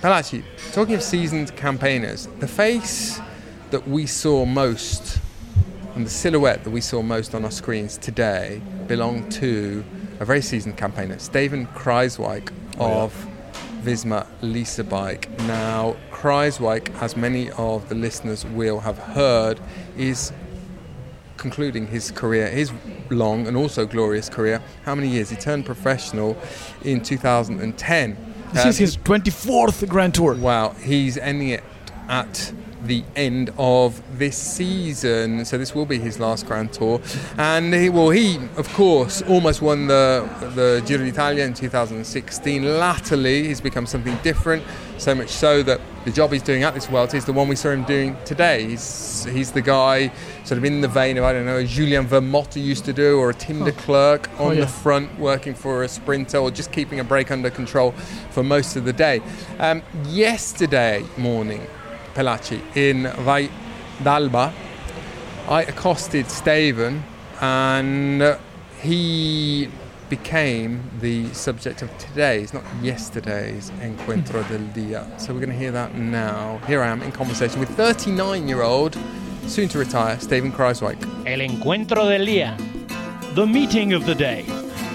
Pelaci, talking of seasoned campaigners, the face that we saw most and the silhouette that we saw most on our screens today belonged to a very seasoned campaigner, Steven Kruijswijk of oh, yeah. Visma Lease Bike. Now, Kruijswijk, as many of the listeners will have heard, is concluding his career, his long and also glorious career. How many years? He turned professional in two thousand ten. This um, is his twenty-fourth Grand Tour. Wow, he's ending it at the end of this season, so this will be his last Grand Tour. And he, well, he of course almost won the the Giro d'Italia in two thousand sixteen. Latterly, he's become something different, so much so that the job he's doing at this Vuelta is the one we saw him doing today. He's he's the guy sort of in the vein of, I don't know, a Julien Vermotte used to do, or a Tim oh. de Klerk on oh, yeah. the front working for a sprinter, or just keeping a break under control for most of the day. Um, yesterday morning, Pelaci, in Vall d'Alba, I accosted Steven, and he became the subject of today's, not yesterday's, Encuentro del Dia. So we're going to hear that now. Here I am in conversation with thirty-nine-year-old, soon to retire, Steven Kruijswijk. El Encuentro del Dia, the meeting of the day.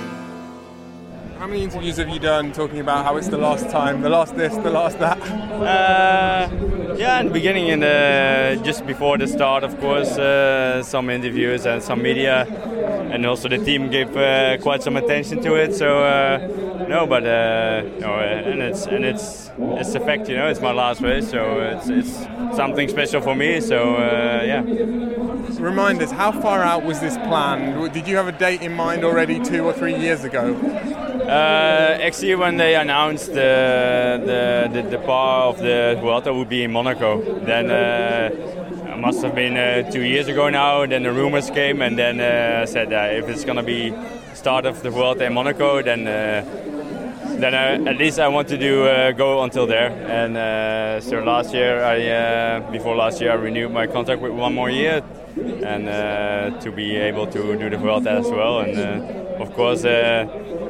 How many interviews have you done talking about how it's the last time, the last this, the last that? Uh, yeah, in the beginning, and uh, just before the start, of course, uh, some interviews and some media, and also the team gave uh, quite some attention to it. So uh, no, but uh, no, and it's and it's it's a fact, you know, it's my last race, so it's it's something special for me. So uh, yeah. Remind us, how far out was this planned? Did you have a date in mind already two or three years ago? Uh, actually, when they announced the the the, the part of the Vuelta would be in Monaco, then uh, it must have been uh, two years ago now. Then the rumors came, and then uh, said uh, if it's gonna be start of the Vuelta in Monaco, then uh, then uh, at least I want to do uh, go until there. And uh, so last year, I uh, before last year, I renewed my contract with one more year, and uh, to be able to do the Vuelta as well. And uh, of course. Uh,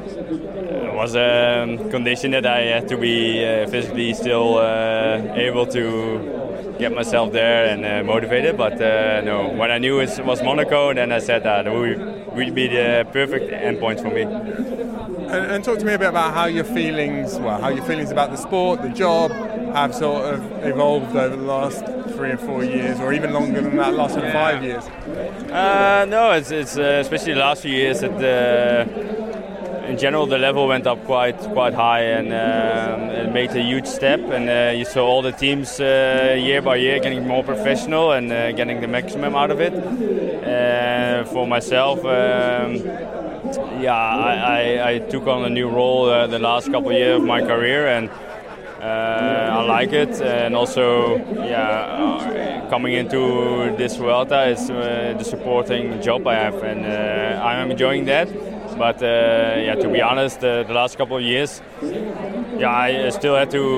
It was a condition that I had to be uh, physically still uh, able to get myself there and uh, motivated. But uh, no, when I knew it was Monaco, then I said that would would be the perfect endpoint for me. And, and talk to me a bit about how your feelings, well, how your feelings about the sport, the job, have sort of evolved over the last three or four years, or even longer than that, last yeah. five years. Uh, no, it's it's uh, especially the last few years that. Uh, In general, the level went up quite quite high, and um, it made a huge step. And uh, you saw all the teams uh, year by year getting more professional and uh, getting the maximum out of it. Uh, for myself, um, yeah, I, I, I took on a new role uh, the last couple of years of my career, and uh, I like it. And also, yeah, uh, coming into this Vuelta is uh, the supporting job I have, and uh, I'm enjoying that. But uh, yeah, to be honest, uh, the last couple of years, yeah, I still had to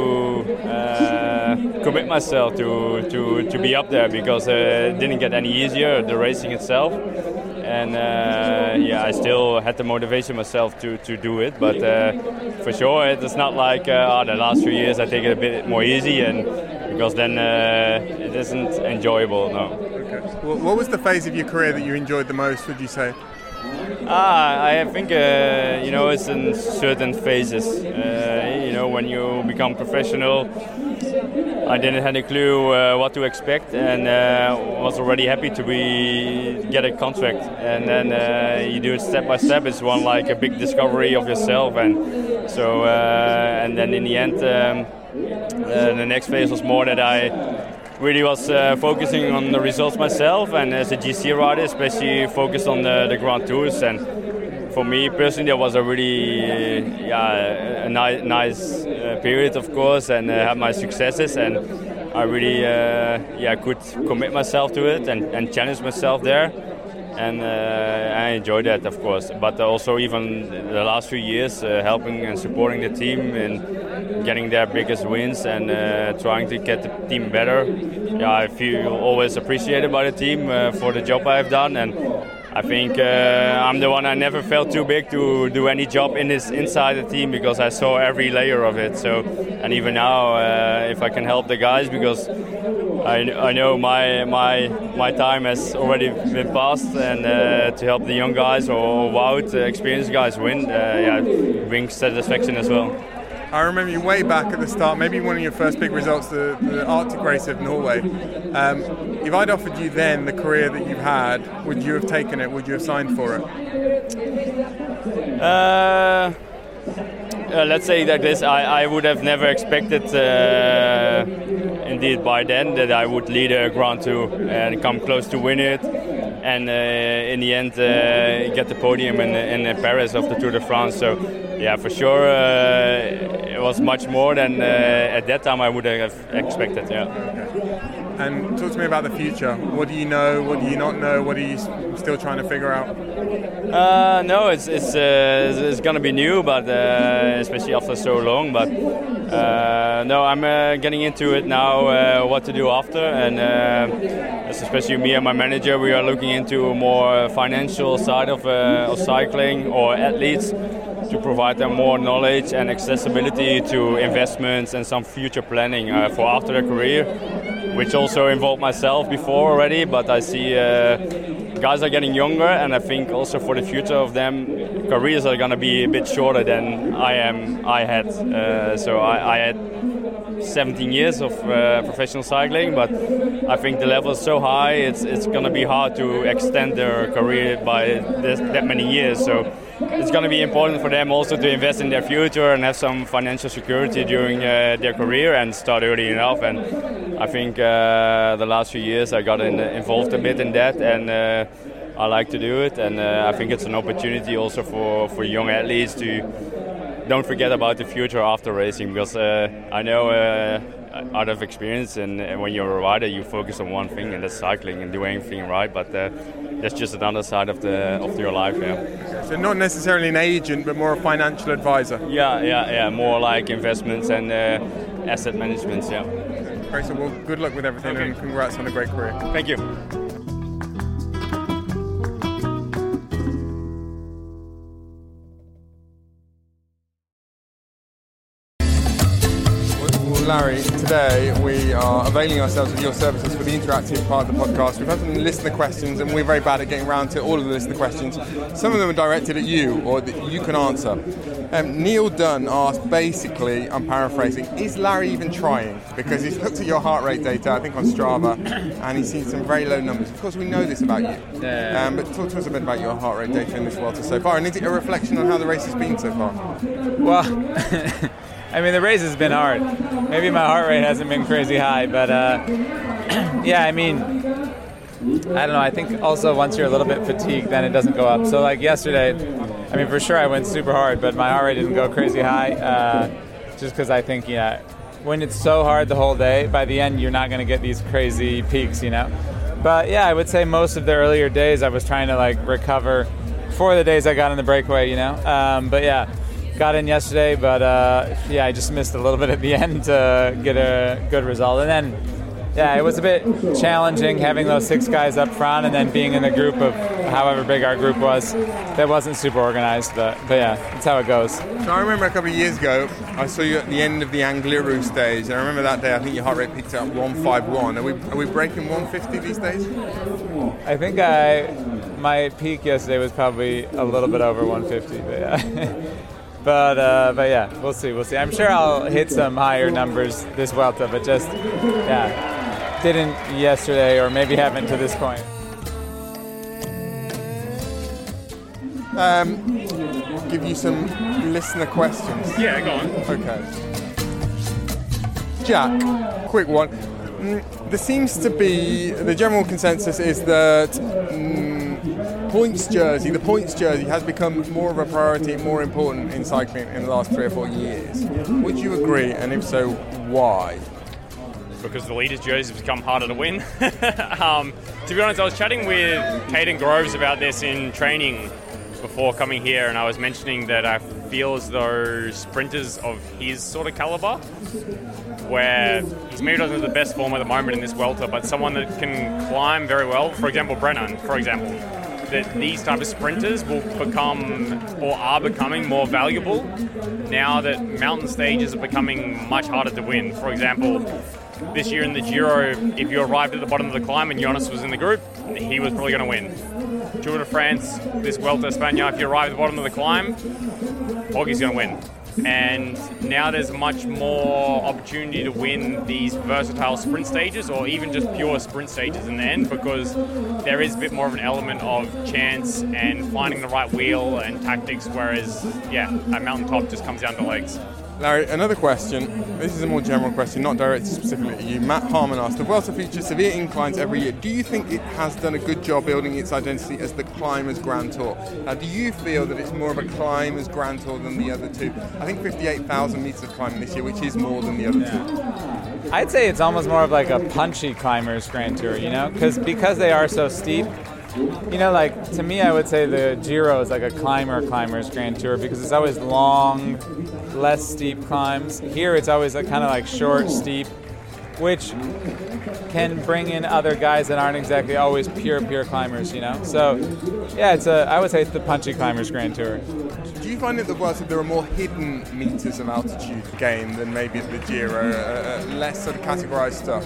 uh, commit myself to, to, to be up there, because uh, it didn't get any easier, the racing itself. And uh, yeah, I still had the motivation myself to, to do it. But uh, for sure, it's not like uh, oh, the last few years I take it a bit more easy, and because then uh, it isn't enjoyable. No. Okay. Well, what was the phase of your career that you enjoyed the most, would you say? Ah, I think, uh, you know, it's in certain phases. Uh, you know, when you become professional, I didn't have a clue uh, what to expect, and uh, was already happy to be get a contract. And then uh, you do it step by step. It's one like a big discovery of yourself, and so uh, and then in the end, um, uh, the next phase was more that I really was uh, focusing on the results myself, and as a G C rider, especially focused on the, the Grand Tours. And for me personally, that was a really uh, yeah a ni- nice uh, period, of course, and uh, had my successes, and I really uh, yeah could commit myself to it and, and challenge myself there. And uh, I enjoyed that, of course. But also even the last few years, uh, helping and supporting the team and getting their biggest wins and uh, trying to get the team better. Yeah, I feel always appreciated by the team uh, for the job I've done. And I think uh, I'm the one. I never felt too big to do any job in this inside the team because I saw every layer of it. So, and even now, uh, if I can help the guys, because I, I know my my my time has already been passed, and uh, to help the young guys or Wout, uh, experienced guys win, uh, yeah, brings satisfaction as well. I remember you way back at the start, maybe one of your first big results, the, the Arctic race of Norway. Um, if I'd offered you then the career that you've had, would you have taken it? Would you have signed for it? Uh, uh, let's say that this, I, I would have never expected, uh, indeed by then, that I would lead a Grand Tour and come close to win it. And uh, in the end, uh, get the podium in, in Paris of the Tour de France. So, yeah, for sure, uh, it was much more than uh, at that time I would have expected. Yeah. And talk to me about the future. What do you know? What do you not know? What are you still trying to figure out? Uh, no, it's it's uh, it's gonna be new, but uh, especially after so long. But uh, no, I'm uh, getting into it now. Uh, what to do after, and uh, especially me and my manager, we are looking into a more financial side of, uh, of cycling or athletes, to provide them more knowledge and accessibility to investments and some future planning uh, for after their career, which also involved myself before already. But I see uh, guys are getting younger, and I think also for the future of them, careers are going to be a bit shorter than I am. I had uh, so I, I had seventeen years of uh, professional cycling, but I think the level is so high, it's it's going to be hard to extend their career by this, that many years. So it's going to be important for them also to invest in their future and have some financial security during uh, their career and start early enough. And I think uh, the last few years I got in, involved a bit in that, and uh, I like to do it. And uh, I think it's an opportunity also for, for young athletes to don't forget about the future after racing, because uh, I know uh, out of experience, and when you're a rider you focus on one thing, and that's cycling and doing everything right, but uh, that's just another side of the of your life. Yeah. So not necessarily an agent, but more a financial advisor. Yeah, yeah, yeah. More like investments and uh, asset management. Yeah. Great. So well, good luck with everything, okay. And congrats on a great career. Thank you. Larry, today we are availing ourselves of your services for the interactive part of the podcast. We've had some listener questions, and we're very bad at getting around to all of the listener questions. Some of them are directed at you, or that you can answer. Um, Neil Dunn asked, basically, I'm paraphrasing, is Larry even trying? Because he's looked at your heart rate data, I think on Strava, and he's seen some very low numbers. Of course, we know this about you. Yeah. Um, but talk to us a bit about your heart rate data in this Vuelta so far, and is it a reflection on how the race has been so far? Well... I mean, the race has been hard. Maybe my heart rate hasn't been crazy high, but uh, yeah, I mean, I don't know. I think also once you're a little bit fatigued, then it doesn't go up. So like yesterday, I mean, for sure I went super hard, but my heart rate didn't go crazy high, uh, just because I think, yeah, when it's so hard the whole day, by the end you're not going to get these crazy peaks, you know. But yeah, I would say most of the earlier days I was trying to like recover for the days I got in the breakaway, you know. Um, but yeah. Got in yesterday, but uh, yeah, I just missed a little bit at the end to get a good result. And then, yeah, it was a bit challenging having those six guys up front and then being in the group of however big our group was. That wasn't super organized, but, but yeah, that's how it goes. So I remember a couple of years ago, I saw you at the end of the Angliru stage, and I remember that day, I think your heart rate peaked at one fifty-one. Are we, are we breaking one fifty these days? I think I my peak yesterday was probably a little bit over one fifty, but yeah. But uh, but yeah, we'll see, we'll see. I'm sure I'll hit some higher numbers this Vuelta, but just, yeah, didn't yesterday, or maybe haven't to this point. Um, give you some listener questions. Yeah, go on. Okay. Jack, quick one. Mm, there seems to be, the general consensus is that mm, points jersey, the points jersey has become more of a priority, more important in cycling in the last three or four years. Would you agree? And if so, why? Because the leaders' jerseys have become harder to win. um, to be honest, I was chatting with Caden Groves about this in training before coming here, and I was mentioning that I feel as though sprinters of his sort of caliber, where he's maybe not in the best form at the moment in this Vuelta, but someone that can climb very well, for example, Brennan, for example. that these type of sprinters will become or are becoming more valuable now that mountain stages are becoming much harder to win. For example, this year in the Giro, if you arrived at the bottom of the climb and Jonas was in the group, he was probably going to win. Tour de France, this Vuelta a España, if you arrive at the bottom of the climb, Poggy's going to win. And now there's much more opportunity to win these versatile sprint stages or even just pure sprint stages in the end, because there is a bit more of an element of chance and finding the right wheel and tactics, whereas, yeah, a mountaintop just comes down to legs. Larry, another question. This is a more general question, not directed specifically at you. Matt Harmon asked, the Vuelta features severe inclines every year. Do you think it has done a good job building its identity as the Climbers Grand Tour? Now, do you feel that it's more of a Climbers Grand Tour than the other two? I think fifty-eight thousand metres of climbing this year, which is more than the other yeah. two. I'd say it's almost more of like a punchy Climbers Grand Tour, you know, because because they are so steep. You know, like, to me, I would say the Giro is like a climber Climbers Grand Tour because it's always long, less steep climbs. Here it's always a kind of like short, steep, which can bring in other guys that aren't exactly always pure, pure climbers, you know? So, yeah, it's a, I would say it's the punchy Climbers Grand Tour. Do you find at the Vuelta there are more hidden metres of altitude gained than maybe at the Giro, uh, less sort of categorised stuff?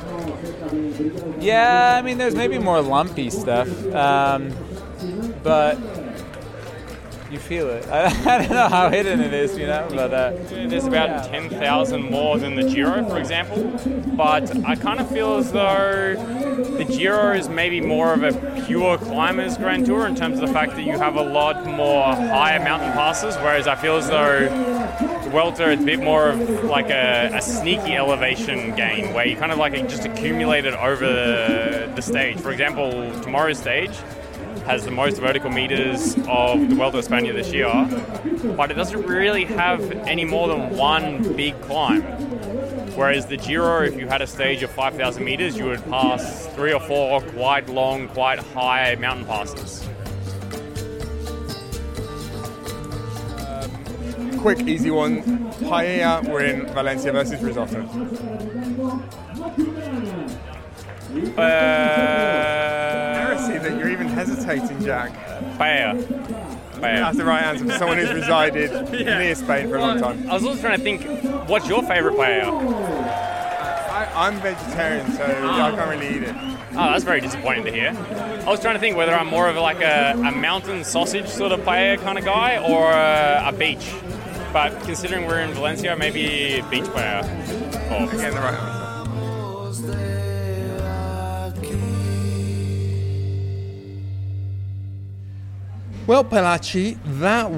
Yeah, I mean, there's maybe more lumpy stuff, um, but you feel it. I, I don't know how hidden it is, you know, but uh, there's about yeah. ten thousand more than the Giro, for example, but I kind of feel as though the Giro is maybe more of a pure climbers Grand Tour in terms of the fact that you have a lot more higher mountain passes, whereas I feel as though the Vuelta is a bit more of like a, a sneaky elevation gain where you kind of like just accumulate it over the, the stage. For example, tomorrow's stage has the most vertical meters of the Vuelta a España this year, but it doesn't really have any more than one big climb. Whereas the Giro, if you had a stage of five thousand meters, you would pass three or four quite long, quite high mountain passes. Um, quick, easy one. Paella, we're in Valencia versus Risotto. Uh, See that you're even hesitating, Jack. Paella. Paella. That's the right answer for someone who's resided yeah. near Spain for a long time. I was also trying to think, what's your favourite paella? I, I'm vegetarian, so oh. I can't really eat it. Oh, that's very disappointing to hear. I was trying to think whether I'm more of like a, a mountain sausage sort of paella kind of guy or a, a beach. But considering we're in Valencia, maybe beach paella. Oh. Again, the right answer. Well, Pelaci, that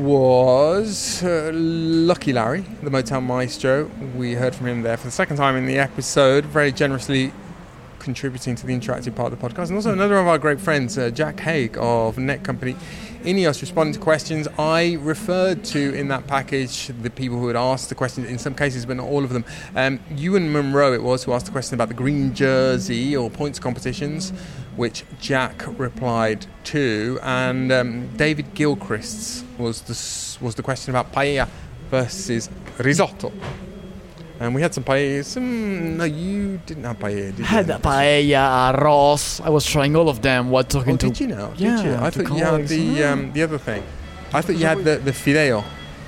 was uh, Lucky Larry, the Motown Maestro. We heard from him there for the second time in the episode, very generously contributing to the interactive part of the podcast. And also another of our great friends, uh, Jack Haig of net company Ineos, responding to questions. I referred to in that package the people who had asked the questions, in some cases, but not all of them. Um, Ewan Monroe, it was, who asked the question about the green jersey or points competitions, which Jack replied to, and um, David Gilchrist's was the, was the question about paella versus risotto. And we had some paella. Some, no, you didn't have paella, did you? I had paella, arroz. I was trying all of them while talking oh, to... did you know? Did yeah, you? I thought you had the, um, the other thing. I thought you had the, the fideo,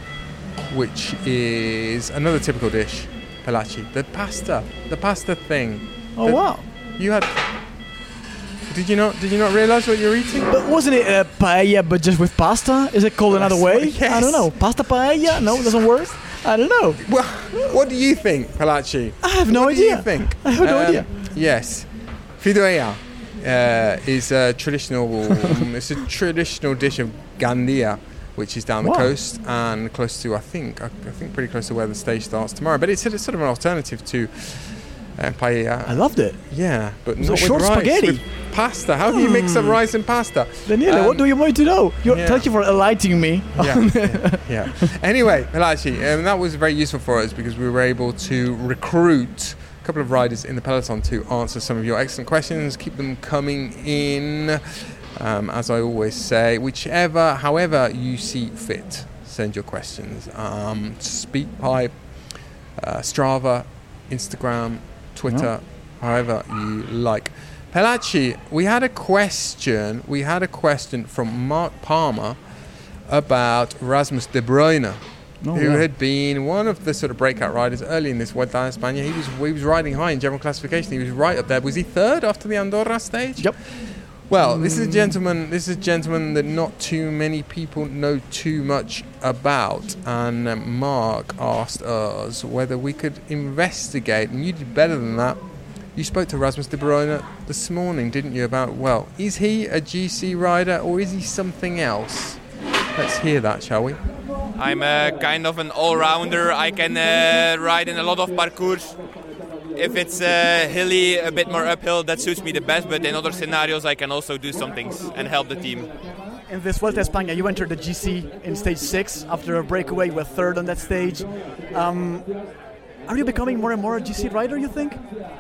which is another typical dish, Pelaci. The pasta. The pasta thing. Oh, the, wow. You had... Did you not? Did you not realise what you're eating? But wasn't it uh, paella, but just with pasta? Is it called another way? Yes. I don't know. Pasta paella? No, it doesn't work. I don't know. Well, what do you think, Pelaci? I have no what idea. What do you think? I have no um, idea. Yes, fideuà uh, is a traditional. It's a traditional dish of Gandia, which is down the wow. coast and close to, I think, I, I think pretty close to where the stage starts tomorrow. But it's, it's sort of an alternative to. Uh, paella. I loved it. Yeah, but not with short rice, spaghetti. with pasta. How do you mix up rice and pasta? Daniele, um, what do you want to know? You're, yeah. Thank you for enlightening me. Yeah, yeah, yeah. Anyway, Pelaci, um, that was very useful for us because we were able to recruit a couple of riders in the peloton to answer some of your excellent questions. Keep them coming in. Um, as I always say, whichever, however you see fit, send your questions. Um, Speakpipe, uh, Strava, Instagram, Twitter, no. however you like. Pelaci, we had a question. We had a question from Mark Palmer about Rasmus De Bruyne, oh, who yeah. had been one of the sort of breakout riders early in this Vuelta a España. He was he was riding high in general classification. He was right up there. Was he third after the Andorra stage? Yep. Well, this is a gentleman. This is a gentleman that not too many people know too much about. And uh, Mark asked us whether we could investigate, and you did better than that. You spoke to Rasmus De Bruyne this morning, didn't you? About well, is he a G C rider or is he something else? Let's hear that, shall we? I'm a kind of an all-rounder. I can uh, ride in a lot of parcours. If it's uh, hilly, a bit more uphill, that suits me the best. But in other scenarios, I can also do some things and help the team. In this Vuelta a España, you entered the G C in stage six after a breakaway. You were third on that stage. Um, are you becoming more and more a G C rider, you think?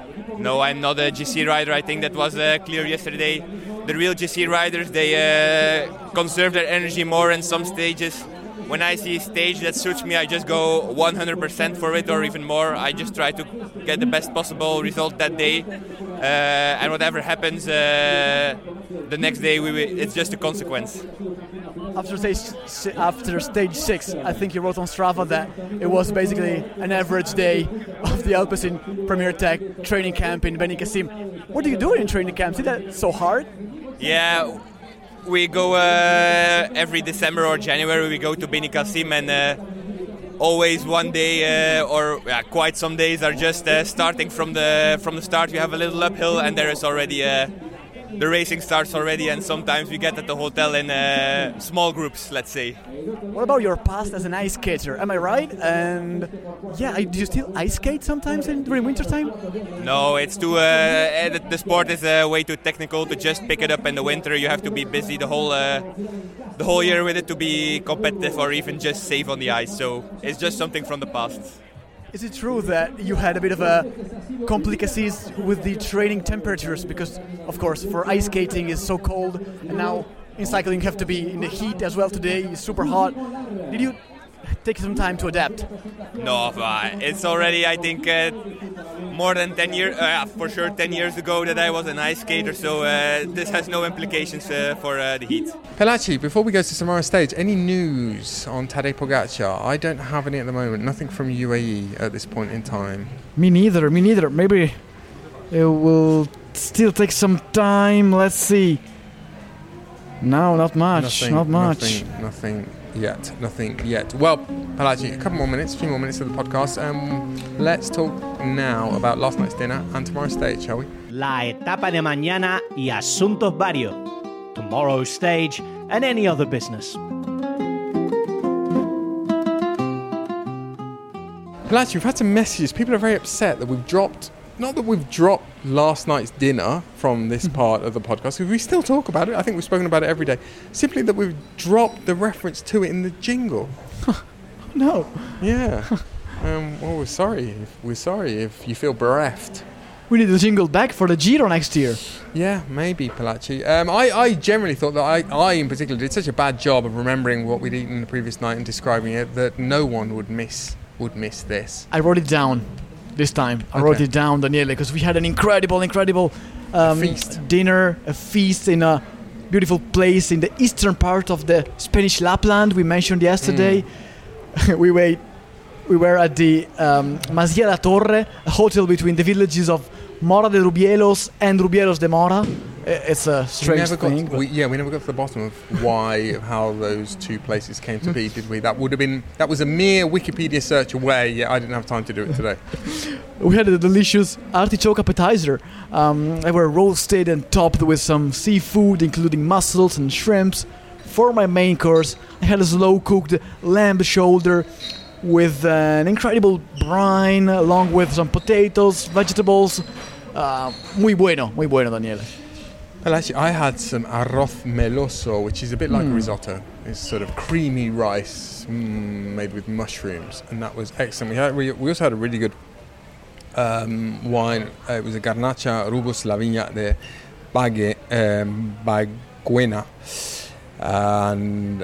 No, I'm not a G C rider. I think that was uh, clear yesterday. The real G C riders, they uh, conserve their energy more in some stages. When I see a stage that suits me, I just go one hundred percent for it or even more. I just try to get the best possible result that day. Uh, and whatever happens uh, the next day, we, we, it's just a consequence. After stage, after stage six, I think you wrote on Strava that it was basically an average day of the Alpecin Premier Tech training camp in Benicassim. What do you do in training camps? Is that so hard? Yeah, we go uh, every December or January. We go to Benicassim, and uh, always one day uh, or yeah, quite some days are just uh, starting from the from the start. You have a little uphill, and there is already uh, the racing starts already. And sometimes we get at the hotel in uh, small groups, let's say. What about your past as an ice skater? Am I right? And yeah, do you still ice skate sometimes in, during winter time? No, it's too. Uh, the, the sport is uh, way too technical to just pick it up in the winter. You have to be busy the whole uh, the whole year with it to be competitive or even just safe on the ice. So it's just something from the past. Is it true that you had a bit of a complicacies with the training temperatures? Because, of course, for ice skating it's so cold, and now in cycling you have to be in the heat as well today. It's super hot. Did you take some time to adapt? No, it's already, I think, uh, more than ten years, uh, for sure ten years ago that I was an ice skater, so uh, this has no implications uh, for uh, the heat. Pelaci, before we go to tomorrow's stage, any news on Tadej Pogacar? I don't have any at the moment, nothing from U A E at this point in time. Me neither, me neither. Maybe it will still take some time, let's see. No, not much, nothing, not much. Nothing, nothing yet, nothing yet. Well, Pelaci, a couple more minutes, a few more minutes of the podcast. Um, let's talk now about last night's dinner and tomorrow's stage, shall we? La etapa de mañana y asuntos varios. Tomorrow's stage and any other business. Pelaci, we've had some messages. People are very upset that we've dropped, not that we've dropped last night's dinner from this part of the podcast, because we still talk about it. I think we've spoken about it every day. Simply that we've dropped the reference to it in the jingle. No. Yeah. um, well, we're sorry. If, we're sorry if you feel bereft. We need the jingle back for the Giro next year. Yeah, maybe, Pelaci. Um, I, I generally thought that I, I, in particular, did such a bad job of remembering what we'd eaten the previous night and describing it that no one would miss would miss this. I wrote it down this time. I okay. wrote it down, Daniele, because we had an incredible, incredible um, feast. dinner, a feast in a beautiful place in the eastern part of the Spanish Lapland we mentioned yesterday. Mm. we wait. We were at the um, Masia da Torre, a hotel between the villages of Mora de Rubielos and Rubielos de Mora. It's a strange we thing. Got, we, yeah, we never got to the bottom of why, how those two places came to be, did we? That would have been, that was a mere Wikipedia search away. Yeah, I didn't have time to do it today. We had a delicious artichoke appetizer. Um, they were roasted and topped with some seafood, including mussels and shrimps. For my main course, I had a slow-cooked lamb shoulder with an incredible brine, along with some potatoes, vegetables. Uh, muy bueno, muy bueno, Daniele. Well, actually, I had some arroz meloso, which is a bit like mm. risotto. It's sort of creamy rice mm, made with mushrooms, and that was excellent. We had, we, we also had a really good um, wine. Uh, it was a Garnacha Rubus La Viña de Bague, um, Baguena, and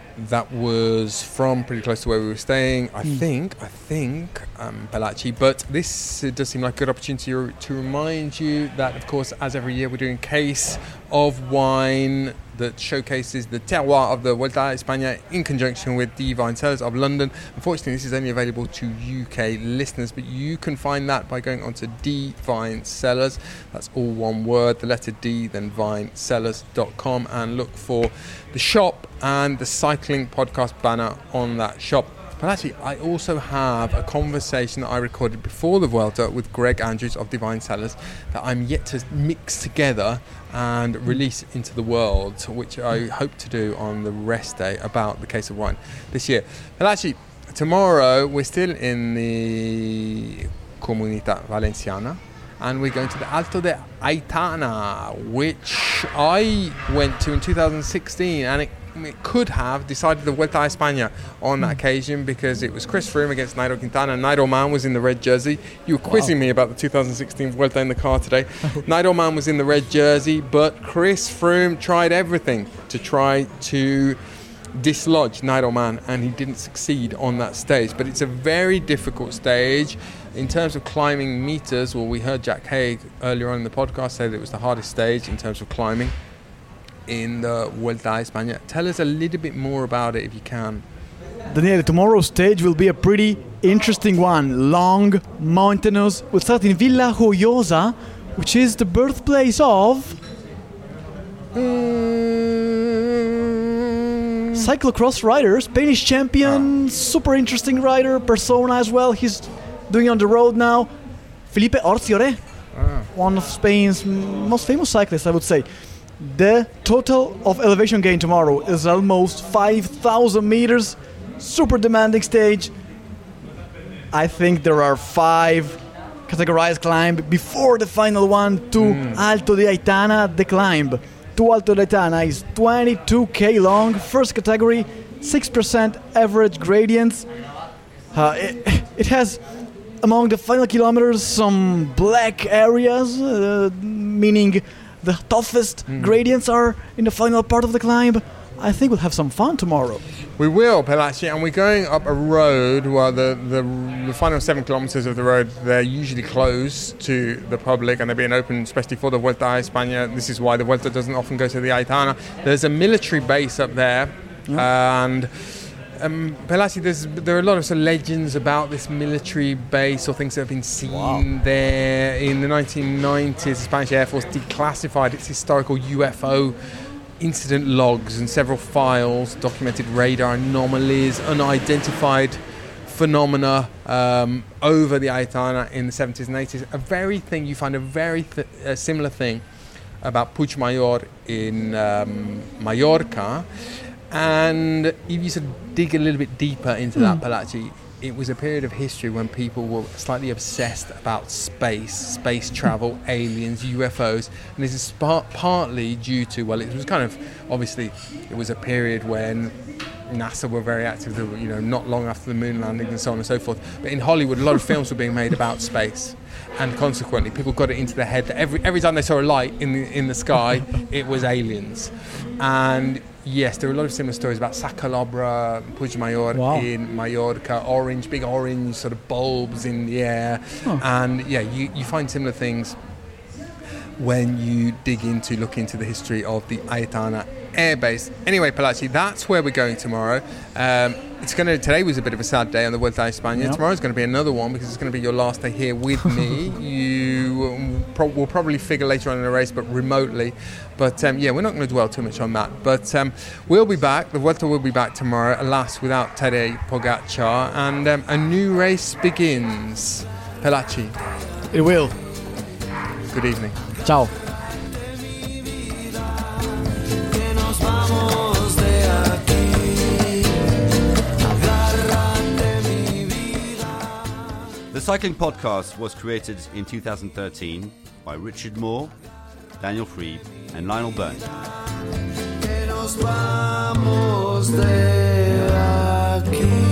that was from pretty close to where we were staying, I mm. think, I think, um, Pelaci. But this uh, does seem like a good opportunity to, to remind you that, of course, as every year, we're doing a case of wine that showcases the terroir of the Vuelta a España in conjunction with D Vine Cellars of London. Unfortunately, this is only available to U K listeners, but you can find that by going onto D Vine Cellars. That's all one word, the letter D, then vine cellars dot com, and look for the shop and the cycling podcast banner on that shop. But actually, I also have a conversation that I recorded before the Vuelta with Greg Andrews of Divine Cellars that I'm yet to mix together and release into the world, which I hope to do on the rest day about the case of wine this year. But actually, tomorrow we're still in the Comunidad Valenciana, and we're going to the Alto de Aitana, which I went to in two thousand sixteen, and it It could have decided the Vuelta a España on that occasion because it was Chris Froome against Nairo Quintana. Nairo Man was in the red jersey. You were quizzing wow. me about the two thousand sixteen Vuelta in the car today. Nairo Man was in the red jersey, but Chris Froome tried everything to try to dislodge Nairo Man, and he didn't succeed on that stage. But it's a very difficult stage. In terms of climbing meters, well, we heard Jack Haig earlier on in the podcast say that it was the hardest stage in terms of climbing in the Vuelta a España. Tell us a little bit more about it if you can. Daniele, tomorrow's stage will be a pretty interesting one. Long, mountainous. We'll start in Villa Joyosa, which is the birthplace of mm. cyclocross rider, Spanish champion, ah. super interesting rider, persona as well. He's doing it on the road now. Felipe Orciore, ah. one of Spain's most famous cyclists, I would say. The total of elevation gain tomorrow is almost five thousand meters. Super demanding stage. I think there are five categorized climb before the final one to mm. Alto de Aitana, the climb. To Alto de Aitana is twenty-two K long. First category, six percent average gradients. Uh, it, it has, among the final kilometers, some black areas, uh, meaning the toughest mm. gradients are in the final part of the climb. I think we'll have some fun tomorrow. We will, Pelaci, and we're going up a road where the, the, the final seven kilometres of the road, they're usually closed to the public, and they're being open especially for the Vuelta a España. This is why the Vuelta doesn't often go to the Aitana. There's a military base up there, yeah. and Um, Pelaci, there are a lot of, sort of legends about this military base or things that have been seen wow. there. In the nineteen nineties, the Spanish Air Force declassified its historical U F O incident logs, and several files documented radar anomalies, unidentified phenomena um, over the Aitana in the seventies and eighties. A very thing, you find a very th- a similar thing about Puigmayor in um, Mallorca. And if you sort of dig a little bit deeper into mm. that, Pelaci, it was a period of history when people were slightly obsessed about space, space travel, aliens, U F Os. And this is part, partly due to, well, it was kind of, obviously, it was a period when NASA were very active, you know, not long after the moon landing and so on and so forth. But in Hollywood, a lot of films were being made about space. And consequently, people got it into their head that every every time they saw a light in the in the sky, it was aliens. And yes, there are a lot of similar stories about Sacalobra, Puigmayor wow. in Mallorca, orange, big orange sort of bulbs in the air. Huh. And yeah, you, you find similar things when you dig into, look into the history of the Aitana Air Base. Anyway, Pelaci, that's where we're going tomorrow. Um, it's going to. Today was a bit of a sad day on the Vuelta a España. Yep. Tomorrow's going to be another one because it's going to be your last day here with me. You pro- will probably figure later on in the race, but remotely. But um, yeah, we're not going to dwell too much on that. But um, we'll be back. The Vuelta will be back tomorrow, alas, without Tadej Pogacar. And um, a new race begins. Pelaci. It will. Good evening. Ciao. The Cycling Podcast was created in two thousand thirteen by Richard Moore, Daniel Freed, and Lionel Byrne. Que nos vamos de aquí.